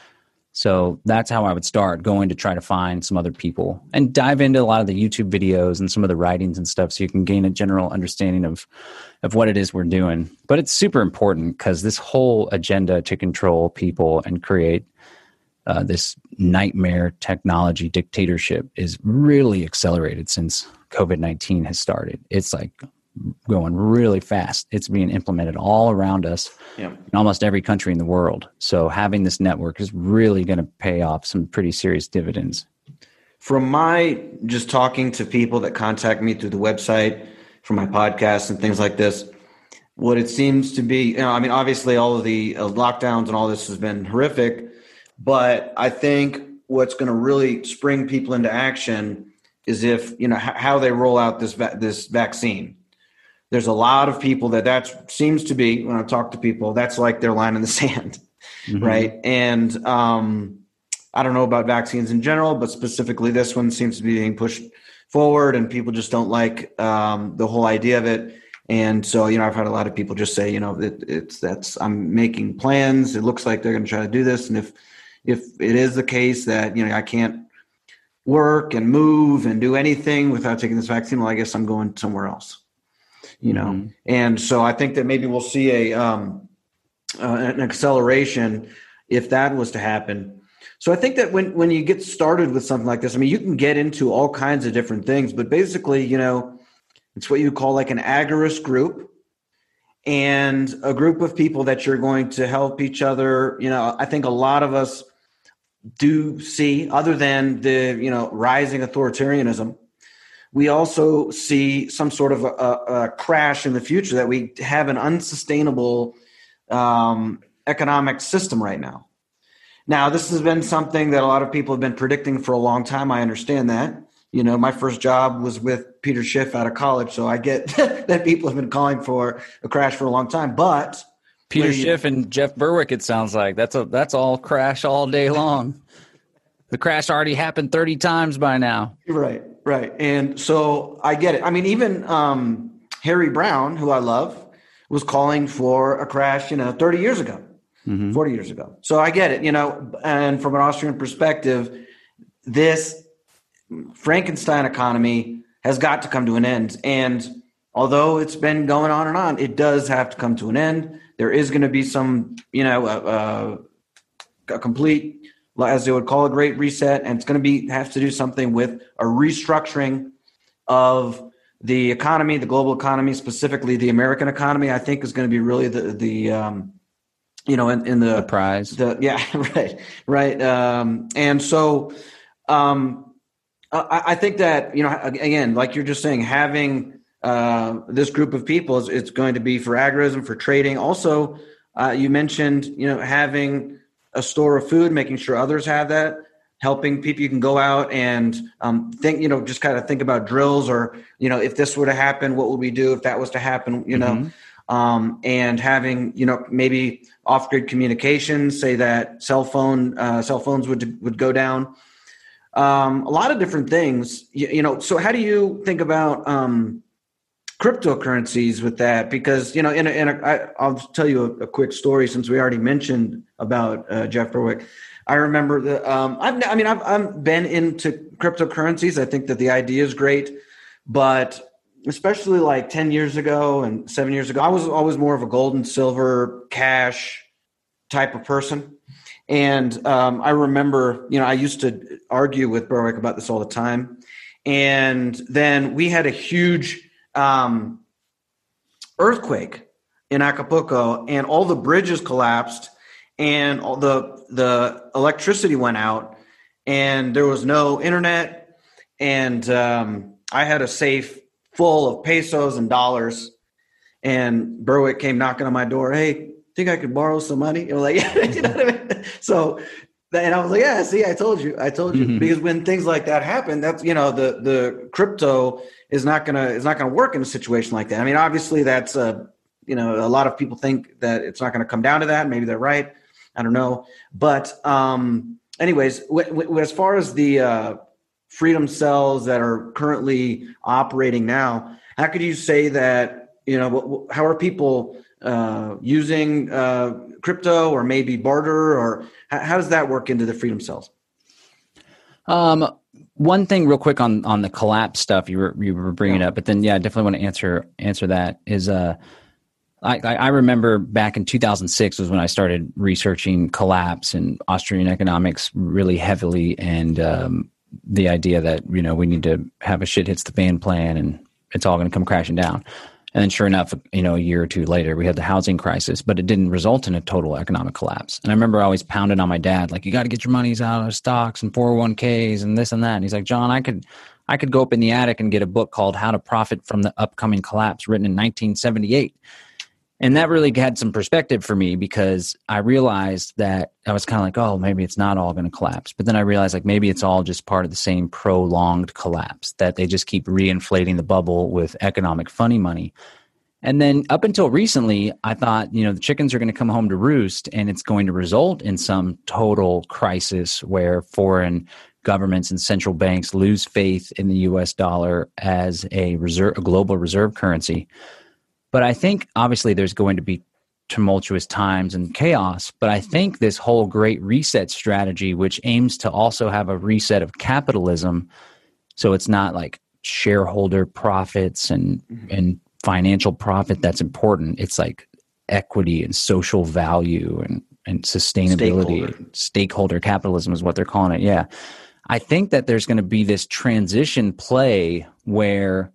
So that's how I would start, going to try to find some other people and dive into a lot of the YouTube videos and some of the writings and stuff so you can gain a general understanding of what it is we're doing. But it's super important because this whole agenda to control people and create this nightmare technology dictatorship is really accelerated since COVID-19 has started. It's like going really fast. It's being implemented all around us in almost every country in the world. So having this network is really going to pay off some pretty serious dividends. From my just talking to people that contact me through the website for my podcast and things like this, what it seems to be, I mean, obviously all of the lockdowns and all this has been horrific, but I think what's going to really spring people into action is if, how they roll out this vaccine. There's a lot of people that seems to be, when I talk to people, that's like their line in the sand, right? And I don't know about vaccines in general, but specifically this one seems to be being pushed forward and people just don't like the whole idea of it. And so, I've had a lot of people just say, I'm making plans. It looks like they're going to try to do this. And if it is the case that, I can't work and move and do anything without taking this vaccine, well, I guess I'm going somewhere else. And so I think that maybe we'll see an acceleration if that was to happen. So I think that when you get started with something like this, I mean, you can get into all kinds of different things, but basically, it's what you call like an agorist group and a group of people that you're going to help each other. I think a lot of us do see, other than the, rising authoritarianism, we also see some sort of a crash in the future, that we have an unsustainable economic system right now. Now, this has been something that a lot of people have been predicting for a long time. I understand that. My first job was with Peter Schiff out of college, so I get that people have been calling for a crash for a long time. But Peter Schiff and Jeff Berwick, it sounds like that's all crash all day long. The crash already happened 30 times by now. Right. And so I get it. I mean, even Harry Brown, who I love, was calling for a crash, 30 years ago, 40 years ago. So I get it, and from an Austrian perspective, this Frankenstein economy has got to come to an end. And although it's been going on and on, it does have to come to an end. There is going to be some, a complete, as they would call, a great reset, and it's going to have to do something with a restructuring of the economy, the global economy, specifically the American economy. I think is going to be really the prize. Right. And so, I think that, again, like you're just saying, having this group of people it's going to be for agorism, for trading. Also, you mentioned, having a store of food, making sure others have that, helping people. You can go out and think, just kind of think about drills, or, if this were to happen, what would we do if that was to happen, and having, maybe off-grid communications, say that cell phones would go down. A lot of different things, so how do you think about cryptocurrencies with that? Because, I'll tell you a quick story, since we already mentioned about Jeff Berwick. I remember that I've been into cryptocurrencies. I think that the idea is great, but especially like 10 years ago and 7 years ago, I was always more of a gold and silver cash type of person. And I remember, I used to argue with Berwick about this all the time. And then we had a huge earthquake in Acapulco, and all the bridges collapsed, and all the electricity went out, and there was no internet. And I had a safe full of pesos and dollars, and Berwick came knocking on my door. Hey, think I could borrow some money? Like, yeah, you know what I mean? So, and I was like, yeah, see, I told you, Mm-hmm. because when things like that happen, that's, the crypto is not gonna work in a situation like that. I mean, obviously that's a lot of people think that it's not going to come down to that. Maybe they're right. I don't know. But anyways, as far as the Freedom cells that are currently operating now, how could you say that, how are people using crypto, or maybe barter, or how does that work into the Freedom cells? One thing real quick on the collapse stuff you were bringing up, but then, I definitely want to answer that is, I remember back in 2006 was when I started researching collapse and Austrian economics really heavily, and the idea that, we need to have a shit hits the fan plan and it's all going to come crashing down. And then sure enough, a year or two later, we had the housing crisis, but it didn't result in a total economic collapse. And I remember always pounding on my dad, like, you got to get your monies out of stocks and 401ks and this and that. And he's like, John, I could go up in the attic and get a book called How to Profit from the Upcoming Collapse, written in 1978. And that really had some perspective for me, because I realized that I was kind of like, oh, maybe it's not all going to collapse. But then I realized, like, maybe it's all just part of the same prolonged collapse, that they just keep reinflating the bubble with economic funny money. And then up until recently, I thought, the chickens are going to come home to roost, and it's going to result in some total crisis where foreign governments and central banks lose faith in the U.S. dollar as a global reserve currency. But I think obviously there's going to be tumultuous times and chaos. But I think this whole Great Reset strategy, which aims to also have a reset of capitalism, so it's not like shareholder profits and financial profit that's important. It's like equity and social value and sustainability. Stakeholder capitalism is what they're calling it. Yeah. I think that there's going to be this transition play where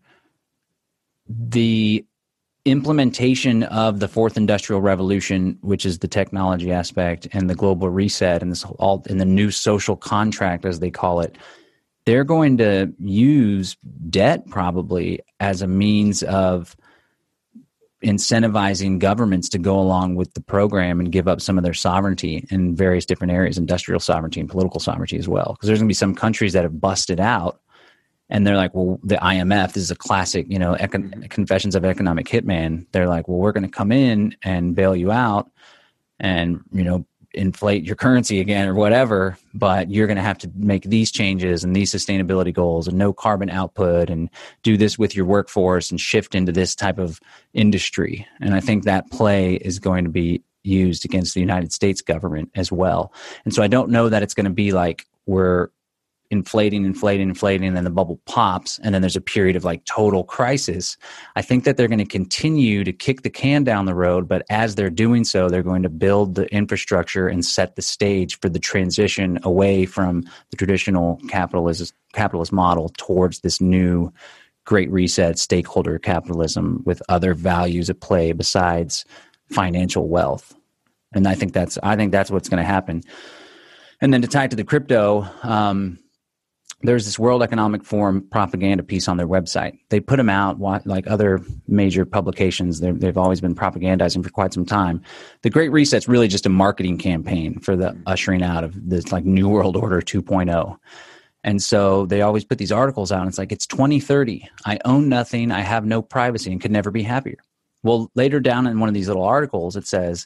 the implementation of the fourth industrial revolution, which is the technology aspect, and the global reset, and this all in the new social contract, as they call it, they're going to use debt probably as a means of incentivizing governments to go along with the program and give up some of their sovereignty in various different areas, industrial sovereignty and political sovereignty as well. Because there's going to be some countries that have busted out, and they're like, well, the IMF, this is a classic, Confessions of Economic Hitman. They're like, well, we're going to come in and bail you out and, inflate your currency again or whatever, but you're going to have to make these changes and these sustainability goals and no carbon output and do this with your workforce and shift into this type of industry. And I think that play is going to be used against the United States government as well. And so I don't know that it's going to be like we're inflating, and then the bubble pops, and then there's a period of like total crisis. I think that they're going to continue to kick the can down the road, but as they're doing so, they're going to build the infrastructure and set the stage for the transition away from the traditional capitalist model towards this new Great Reset stakeholder capitalism with other values at play besides financial wealth. And I think that's what's going to happen. And then to tie it to the crypto, there's this World Economic Forum propaganda piece on their website. They put them out like other major publications. They've always been propagandizing for quite some time. The Great Reset's really just a marketing campaign for the ushering out of this like New World Order 2.0. And so they always put these articles out, and it's like, it's 2030. I own nothing. I have no privacy and could never be happier. Well, later down in one of these little articles, it says,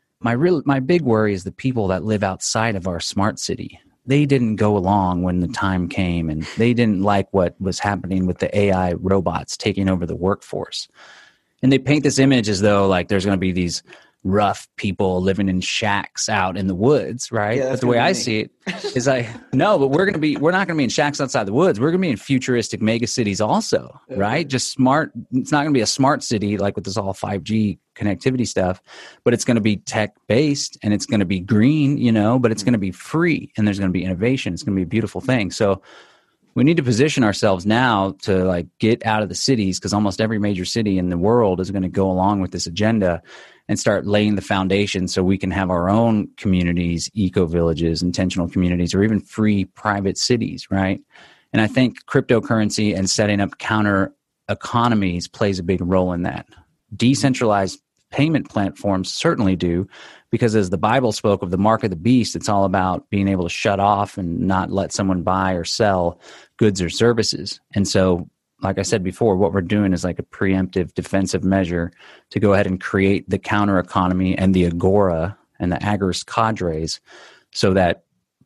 my big worry is the people that live outside of our smart city. They didn't go along when the time came, and they didn't like what was happening with the AI robots taking over the workforce. And they paint this image as though like there's going to be these rough people living in shacks out in the woods, right? Yeah, but the way I see it is like, no, but we're not going to be in shacks outside the woods. We're going to be in futuristic mega cities also, right? Just smart. It's not going to be a smart city like with this all 5G connectivity stuff, but it's going to be tech based and it's going to be green, but it's going to be free and there's going to be innovation. It's going to be a beautiful thing. So we need to position ourselves now to like get out of the cities, because almost every major city in the world is going to go along with this agenda and start laying the foundation so we can have our own communities, eco-villages, intentional communities, or even free private cities, right? And I think cryptocurrency and setting up counter economies plays a big role in that. Decentralized payment platforms certainly do, because as the Bible spoke of the mark of the beast, it's all about being able to shut off and not let someone buy or sell goods or services. And so, like I said before, what we're doing is like a preemptive defensive measure to go ahead and create the counter economy and the agora and the agorist cadres, so that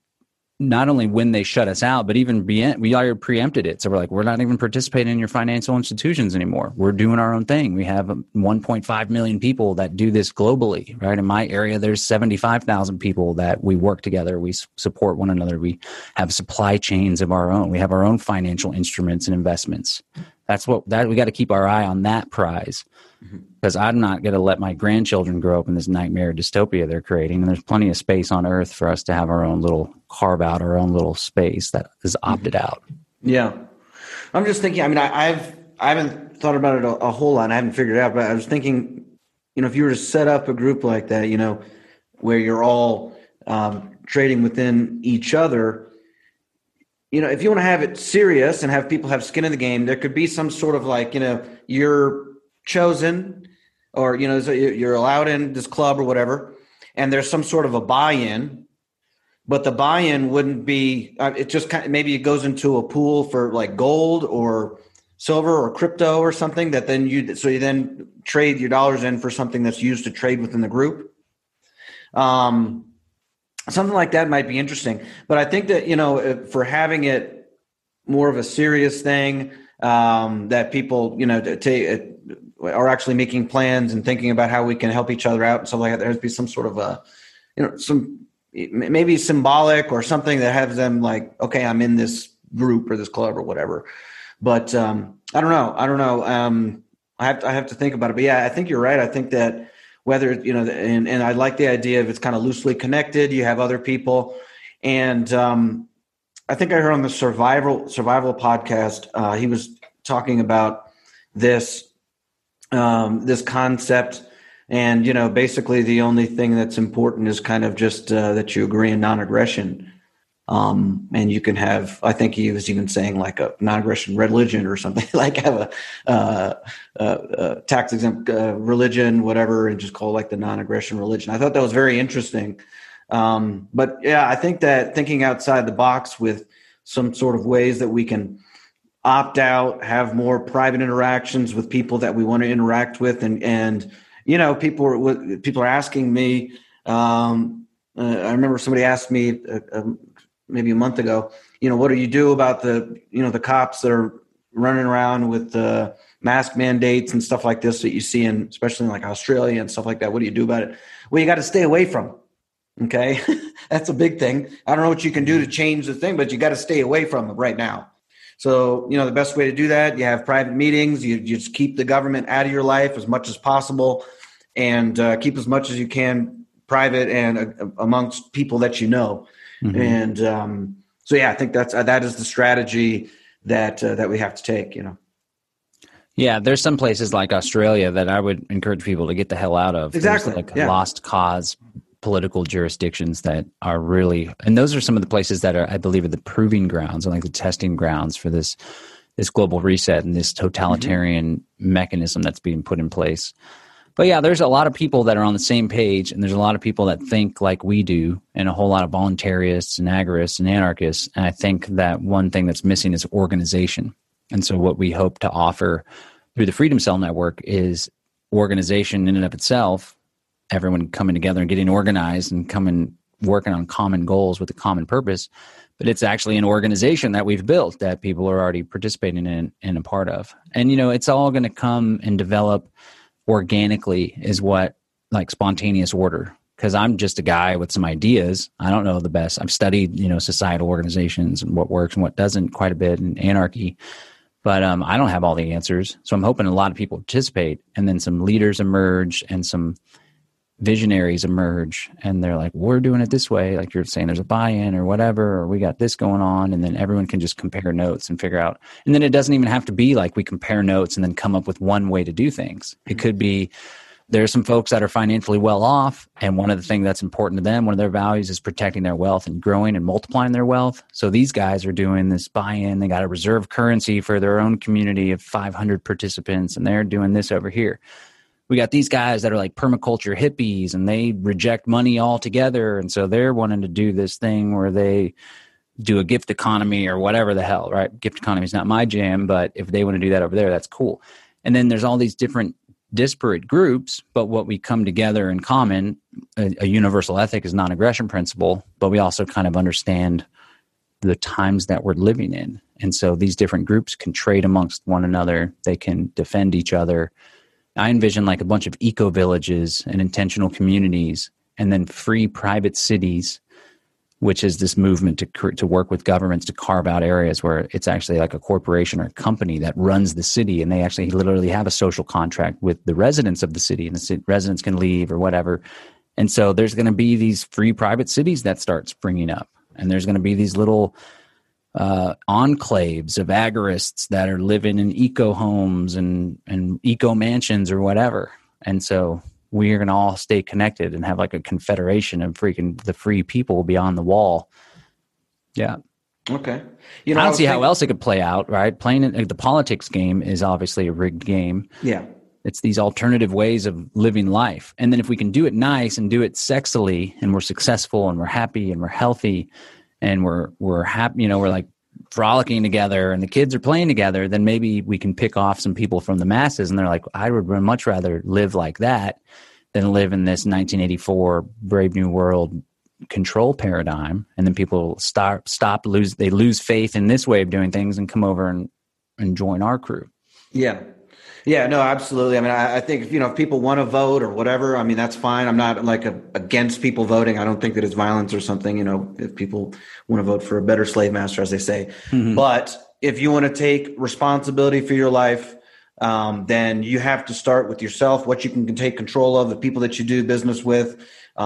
not only when they shut us out, but even we already preempted it. So we're like, we're not even participating in your financial institutions anymore. We're doing our own thing. We have 1.5 million people that do this globally, right? In my area, there's 75,000 people that we work together. We support one another. We have supply chains of our own. We have our own financial instruments and investments. We got to keep our eye on that prize, because I'm not going to let my grandchildren grow up in this nightmare dystopia they're creating. And there's plenty of space on Earth for us to have our own little carve out, our own little space that is opted out. Yeah. I'm just thinking, I mean, I haven't thought about it a whole lot. I haven't figured it out, but I was thinking, if you were to set up a group like that, where you're all trading within each other, if you want to have it serious and have people have skin in the game, there could be some sort of like, you're chosen, or, so you're allowed in this club or whatever, and there's some sort of a buy-in, but the buy-in wouldn't be, it just kind of, maybe it goes into a pool for like gold or silver or crypto or something that then you then trade your dollars in for something that's used to trade within the group. Something like that might be interesting, but I think that, for having it more of a serious thing, that people, are actually making plans and thinking about how we can help each other out and stuff like that. There has to be some sort of some maybe symbolic or something that has them like, okay, I'm in this group or this club or whatever. But I don't know. I have to think about it. But yeah, I think you're right. I think that whether, and I like the idea of it's kind of loosely connected. You have other people. And I think I heard on the survival podcast, he was talking about this concept. And, basically the only thing that's important is kind of just that you agree in non-aggression. And you can have, I think he was even saying like a non-aggression religion or something, like have a tax exempt religion, whatever, and just call it like the non-aggression religion. I thought that was very interesting. But yeah, I think that thinking outside the box with some sort of ways that we can opt out, have more private interactions with people that we want to interact with. And people are asking me, I remember somebody asked me maybe a month ago, what do you do about the cops that are running around with the mask mandates and stuff like this that you see in, especially in like Australia and stuff like that? What do you do about it? Well, you got to stay away from them. Okay. That's a big thing. I don't know what you can do to change the thing, but you got to stay away from them right now. So, the best way to do that, you have private meetings, you just keep the government out of your life as much as possible, and keep as much as you can private and amongst people that you know. Mm-hmm. And so, yeah, I think that is the strategy that we have to take, Yeah, there's some places like Australia that I would encourage people to get the hell out of. Exactly. There's like a lost cause political jurisdictions that are really, and those are some of the places that are, I believe, are the proving grounds and like the testing grounds for this global reset and this totalitarian mechanism that's being put in place. But yeah, there's a lot of people that are on the same page, and there's a lot of people that think like we do, and a whole lot of voluntarists and agorists and anarchists. And I think that one thing that's missing is organization. And so what we hope to offer through the Freedom Cell Network is organization in and of itself, everyone coming together and getting organized and coming working on common goals with a common purpose. But it's actually an organization that we've built that people are already participating in and a part of. And, it's all going to come and develop organically, is what, like, spontaneous order. Because I'm just a guy with some ideas. I don't know the best. I've studied, societal organizations and what works and what doesn't quite a bit, and anarchy. But I don't have all the answers. So I'm hoping a lot of people participate, and then some leaders emerge and some visionaries emerge, and they're like, we're doing it this way. Like you're saying, there's a buy-in or whatever, or we got this going on. And then everyone can just compare notes and figure out. And then it doesn't even have to be like we compare notes and then come up with one way to do things. It could be, there's some folks that are financially well off, and one of the things that's important to them, one of their values is protecting their wealth and growing and multiplying their wealth. So these guys are doing this buy-in. They got a reserve currency for their own community of 500 participants, and they're doing this over here. We got these guys that are like permaculture hippies, and they reject money altogether. And so they're wanting to do this thing where they do a gift economy or whatever the hell, right? Gift economy is not my jam, but if they want to do that over there, that's cool. And then there's all these different disparate groups, but what we come together in common, a universal ethic is non-aggression principle, but we also kind of understand the times that we're living in. And so these different groups can trade amongst one another. They can defend each other. I envision like a bunch of eco-villages and intentional communities, and then free private cities, which is this movement to work with governments to carve out areas where it's actually like a corporation or a company that runs the city, and they actually literally have a social contract with the residents of the city, and the residents can leave or whatever. And so there's going to be these free private cities that start springing up, and there's going to be these little enclaves of agorists that are living in eco homes and eco mansions or whatever. And so we are going to all stay connected and have like a confederation of freaking the free people beyond the wall. Yeah. Okay. I don't see how else it could play out, right? Playing the politics game is obviously a rigged game. Yeah. It's these alternative ways of living life. And then if we can do it nice and do it sexily, and we're successful and we're happy and we're healthy and we're happy, we're like frolicking together and the kids are playing together, then maybe we can pick off some people from the masses, and they're like, I would much rather live like that than live in this 1984 Brave New World control paradigm. And then people lose faith in this way of doing things and come over and join our crew. Yeah. Yeah, no, absolutely. I mean, I think, if people want to vote or whatever, I mean, that's fine. I'm not like against people voting. I don't think that it's violence or something, if people want to vote for a better slave master, as they say. Mm-hmm. But if you want to take responsibility for your life, then you have to start with yourself, what you can take control of, the people that you do business with,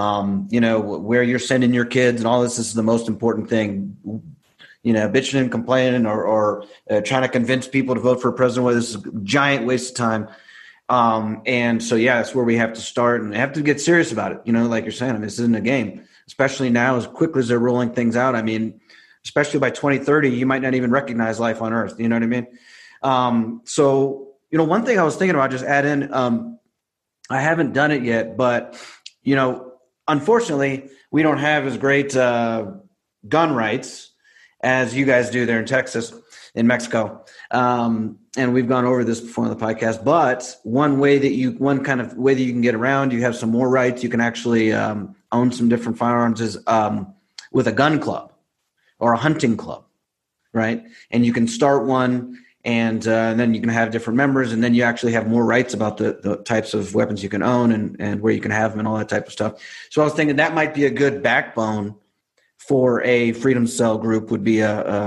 where you're sending your kids and all this. This is the most important thing. Bitching and complaining or trying to convince people to vote for a president, where this is a giant waste of time. And so, yeah, that's where we have to start and have to get serious about it. Like you're saying, I mean, this isn't a game, especially now as quickly as they're rolling things out. I mean, especially by 2030, you might not even recognize life on Earth. You know what I mean? So, one thing I was thinking about, just add in, I haven't done it yet, but, unfortunately, we don't have as great gun rights as you guys do there in Texas, in Mexico. And we've gone over this before on the podcast, but one kind of way that you can get around, you have some more rights. You can actually own some different firearms is with a gun club or a hunting club, right? And you can start one, and then you can have different members, and then you actually have more rights about the types of weapons you can own and where you can have them and all that type of stuff. So I was thinking that might be a good backbone for a Freedom Cell group, would be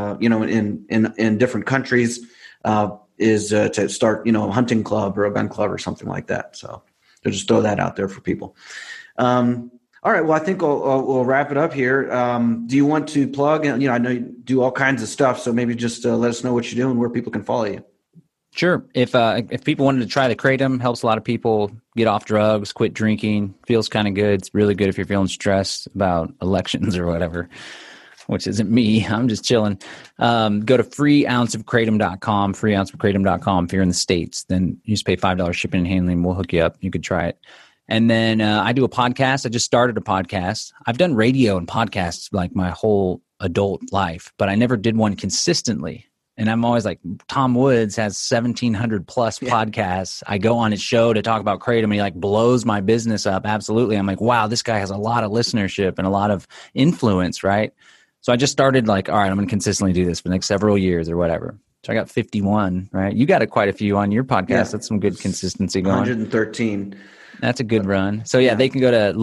in different countries, is to start, a hunting club or a gun club or something like that. So to just throw that out there for people. All right. Well, I think we'll wrap it up here. Do you want to plug? I know you do all kinds of stuff, so maybe just let us know what you do and where people can follow you. Sure. If people wanted to try the Kratom, helps a lot of people get off drugs, quit drinking, feels kind of good. It's really good if you're feeling stressed about elections or whatever, which isn't me. I'm just chilling. Go to freeounceofkratom.com, freeounceofkratom.com. If you're in the States, then you just pay $5 shipping and handling. We'll hook you up. You could try it. And then I do a podcast. I just started a podcast. I've done radio and podcasts like my whole adult life, but I never did one consistently. And I'm always like, Tom Woods has 1,700 plus podcasts. I go on his show to talk about Kratom and he like blows my business up. Absolutely. I'm like, wow, this guy has a lot of listenership and a lot of influence, right? So I just started like, all right, I'm going to consistently do this for the next several years or whatever. So I got 51, right? You got quite a few on your podcast. Yeah. That's some good consistency going. 113. That's a good run. So yeah, they can go to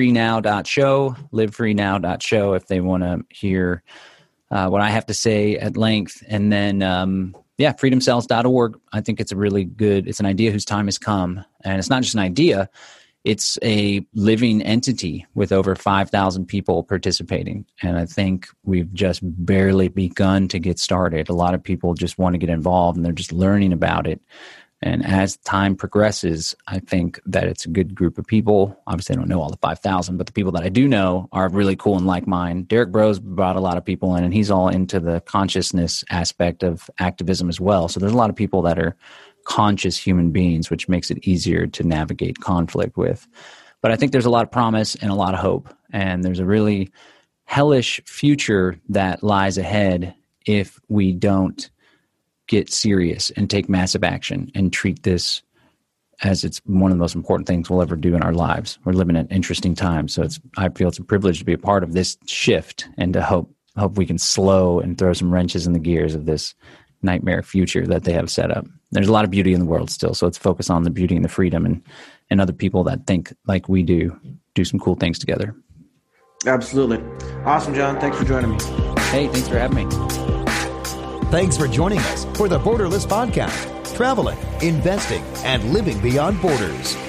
livefreenow.show if they want to hear what I have to say at length. And then, freedomcells.org. I think it's it's an idea whose time has come. And it's not just an idea. It's a living entity with over 5,000 people participating. And I think we've just barely begun to get started. A lot of people just want to get involved and they're just learning about it. And as time progresses, I think that it's a good group of people. Obviously, I don't know all the 5,000, but the people that I do know are really cool and like mine. Derek Bros brought a lot of people in, and he's all into the consciousness aspect of activism as well. So there's a lot of people that are conscious human beings, which makes it easier to navigate conflict with. But I think there's a lot of promise and a lot of hope. And there's a really hellish future that lies ahead if we don't get serious and take massive action and treat this as it's one of the most important things we'll ever do in our lives. We're living in interesting times. So I feel it's a privilege to be a part of this shift and to hope we can slow and throw some wrenches in the gears of this nightmare future that they have set up. There's a lot of beauty in the world still. So let's focus on the beauty and the freedom and other people that think like we do some cool things together. Absolutely. Awesome, John. Thanks for joining me. Hey, thanks for having me. Thanks for joining us for the Borderless Podcast, traveling, investing, and living beyond borders.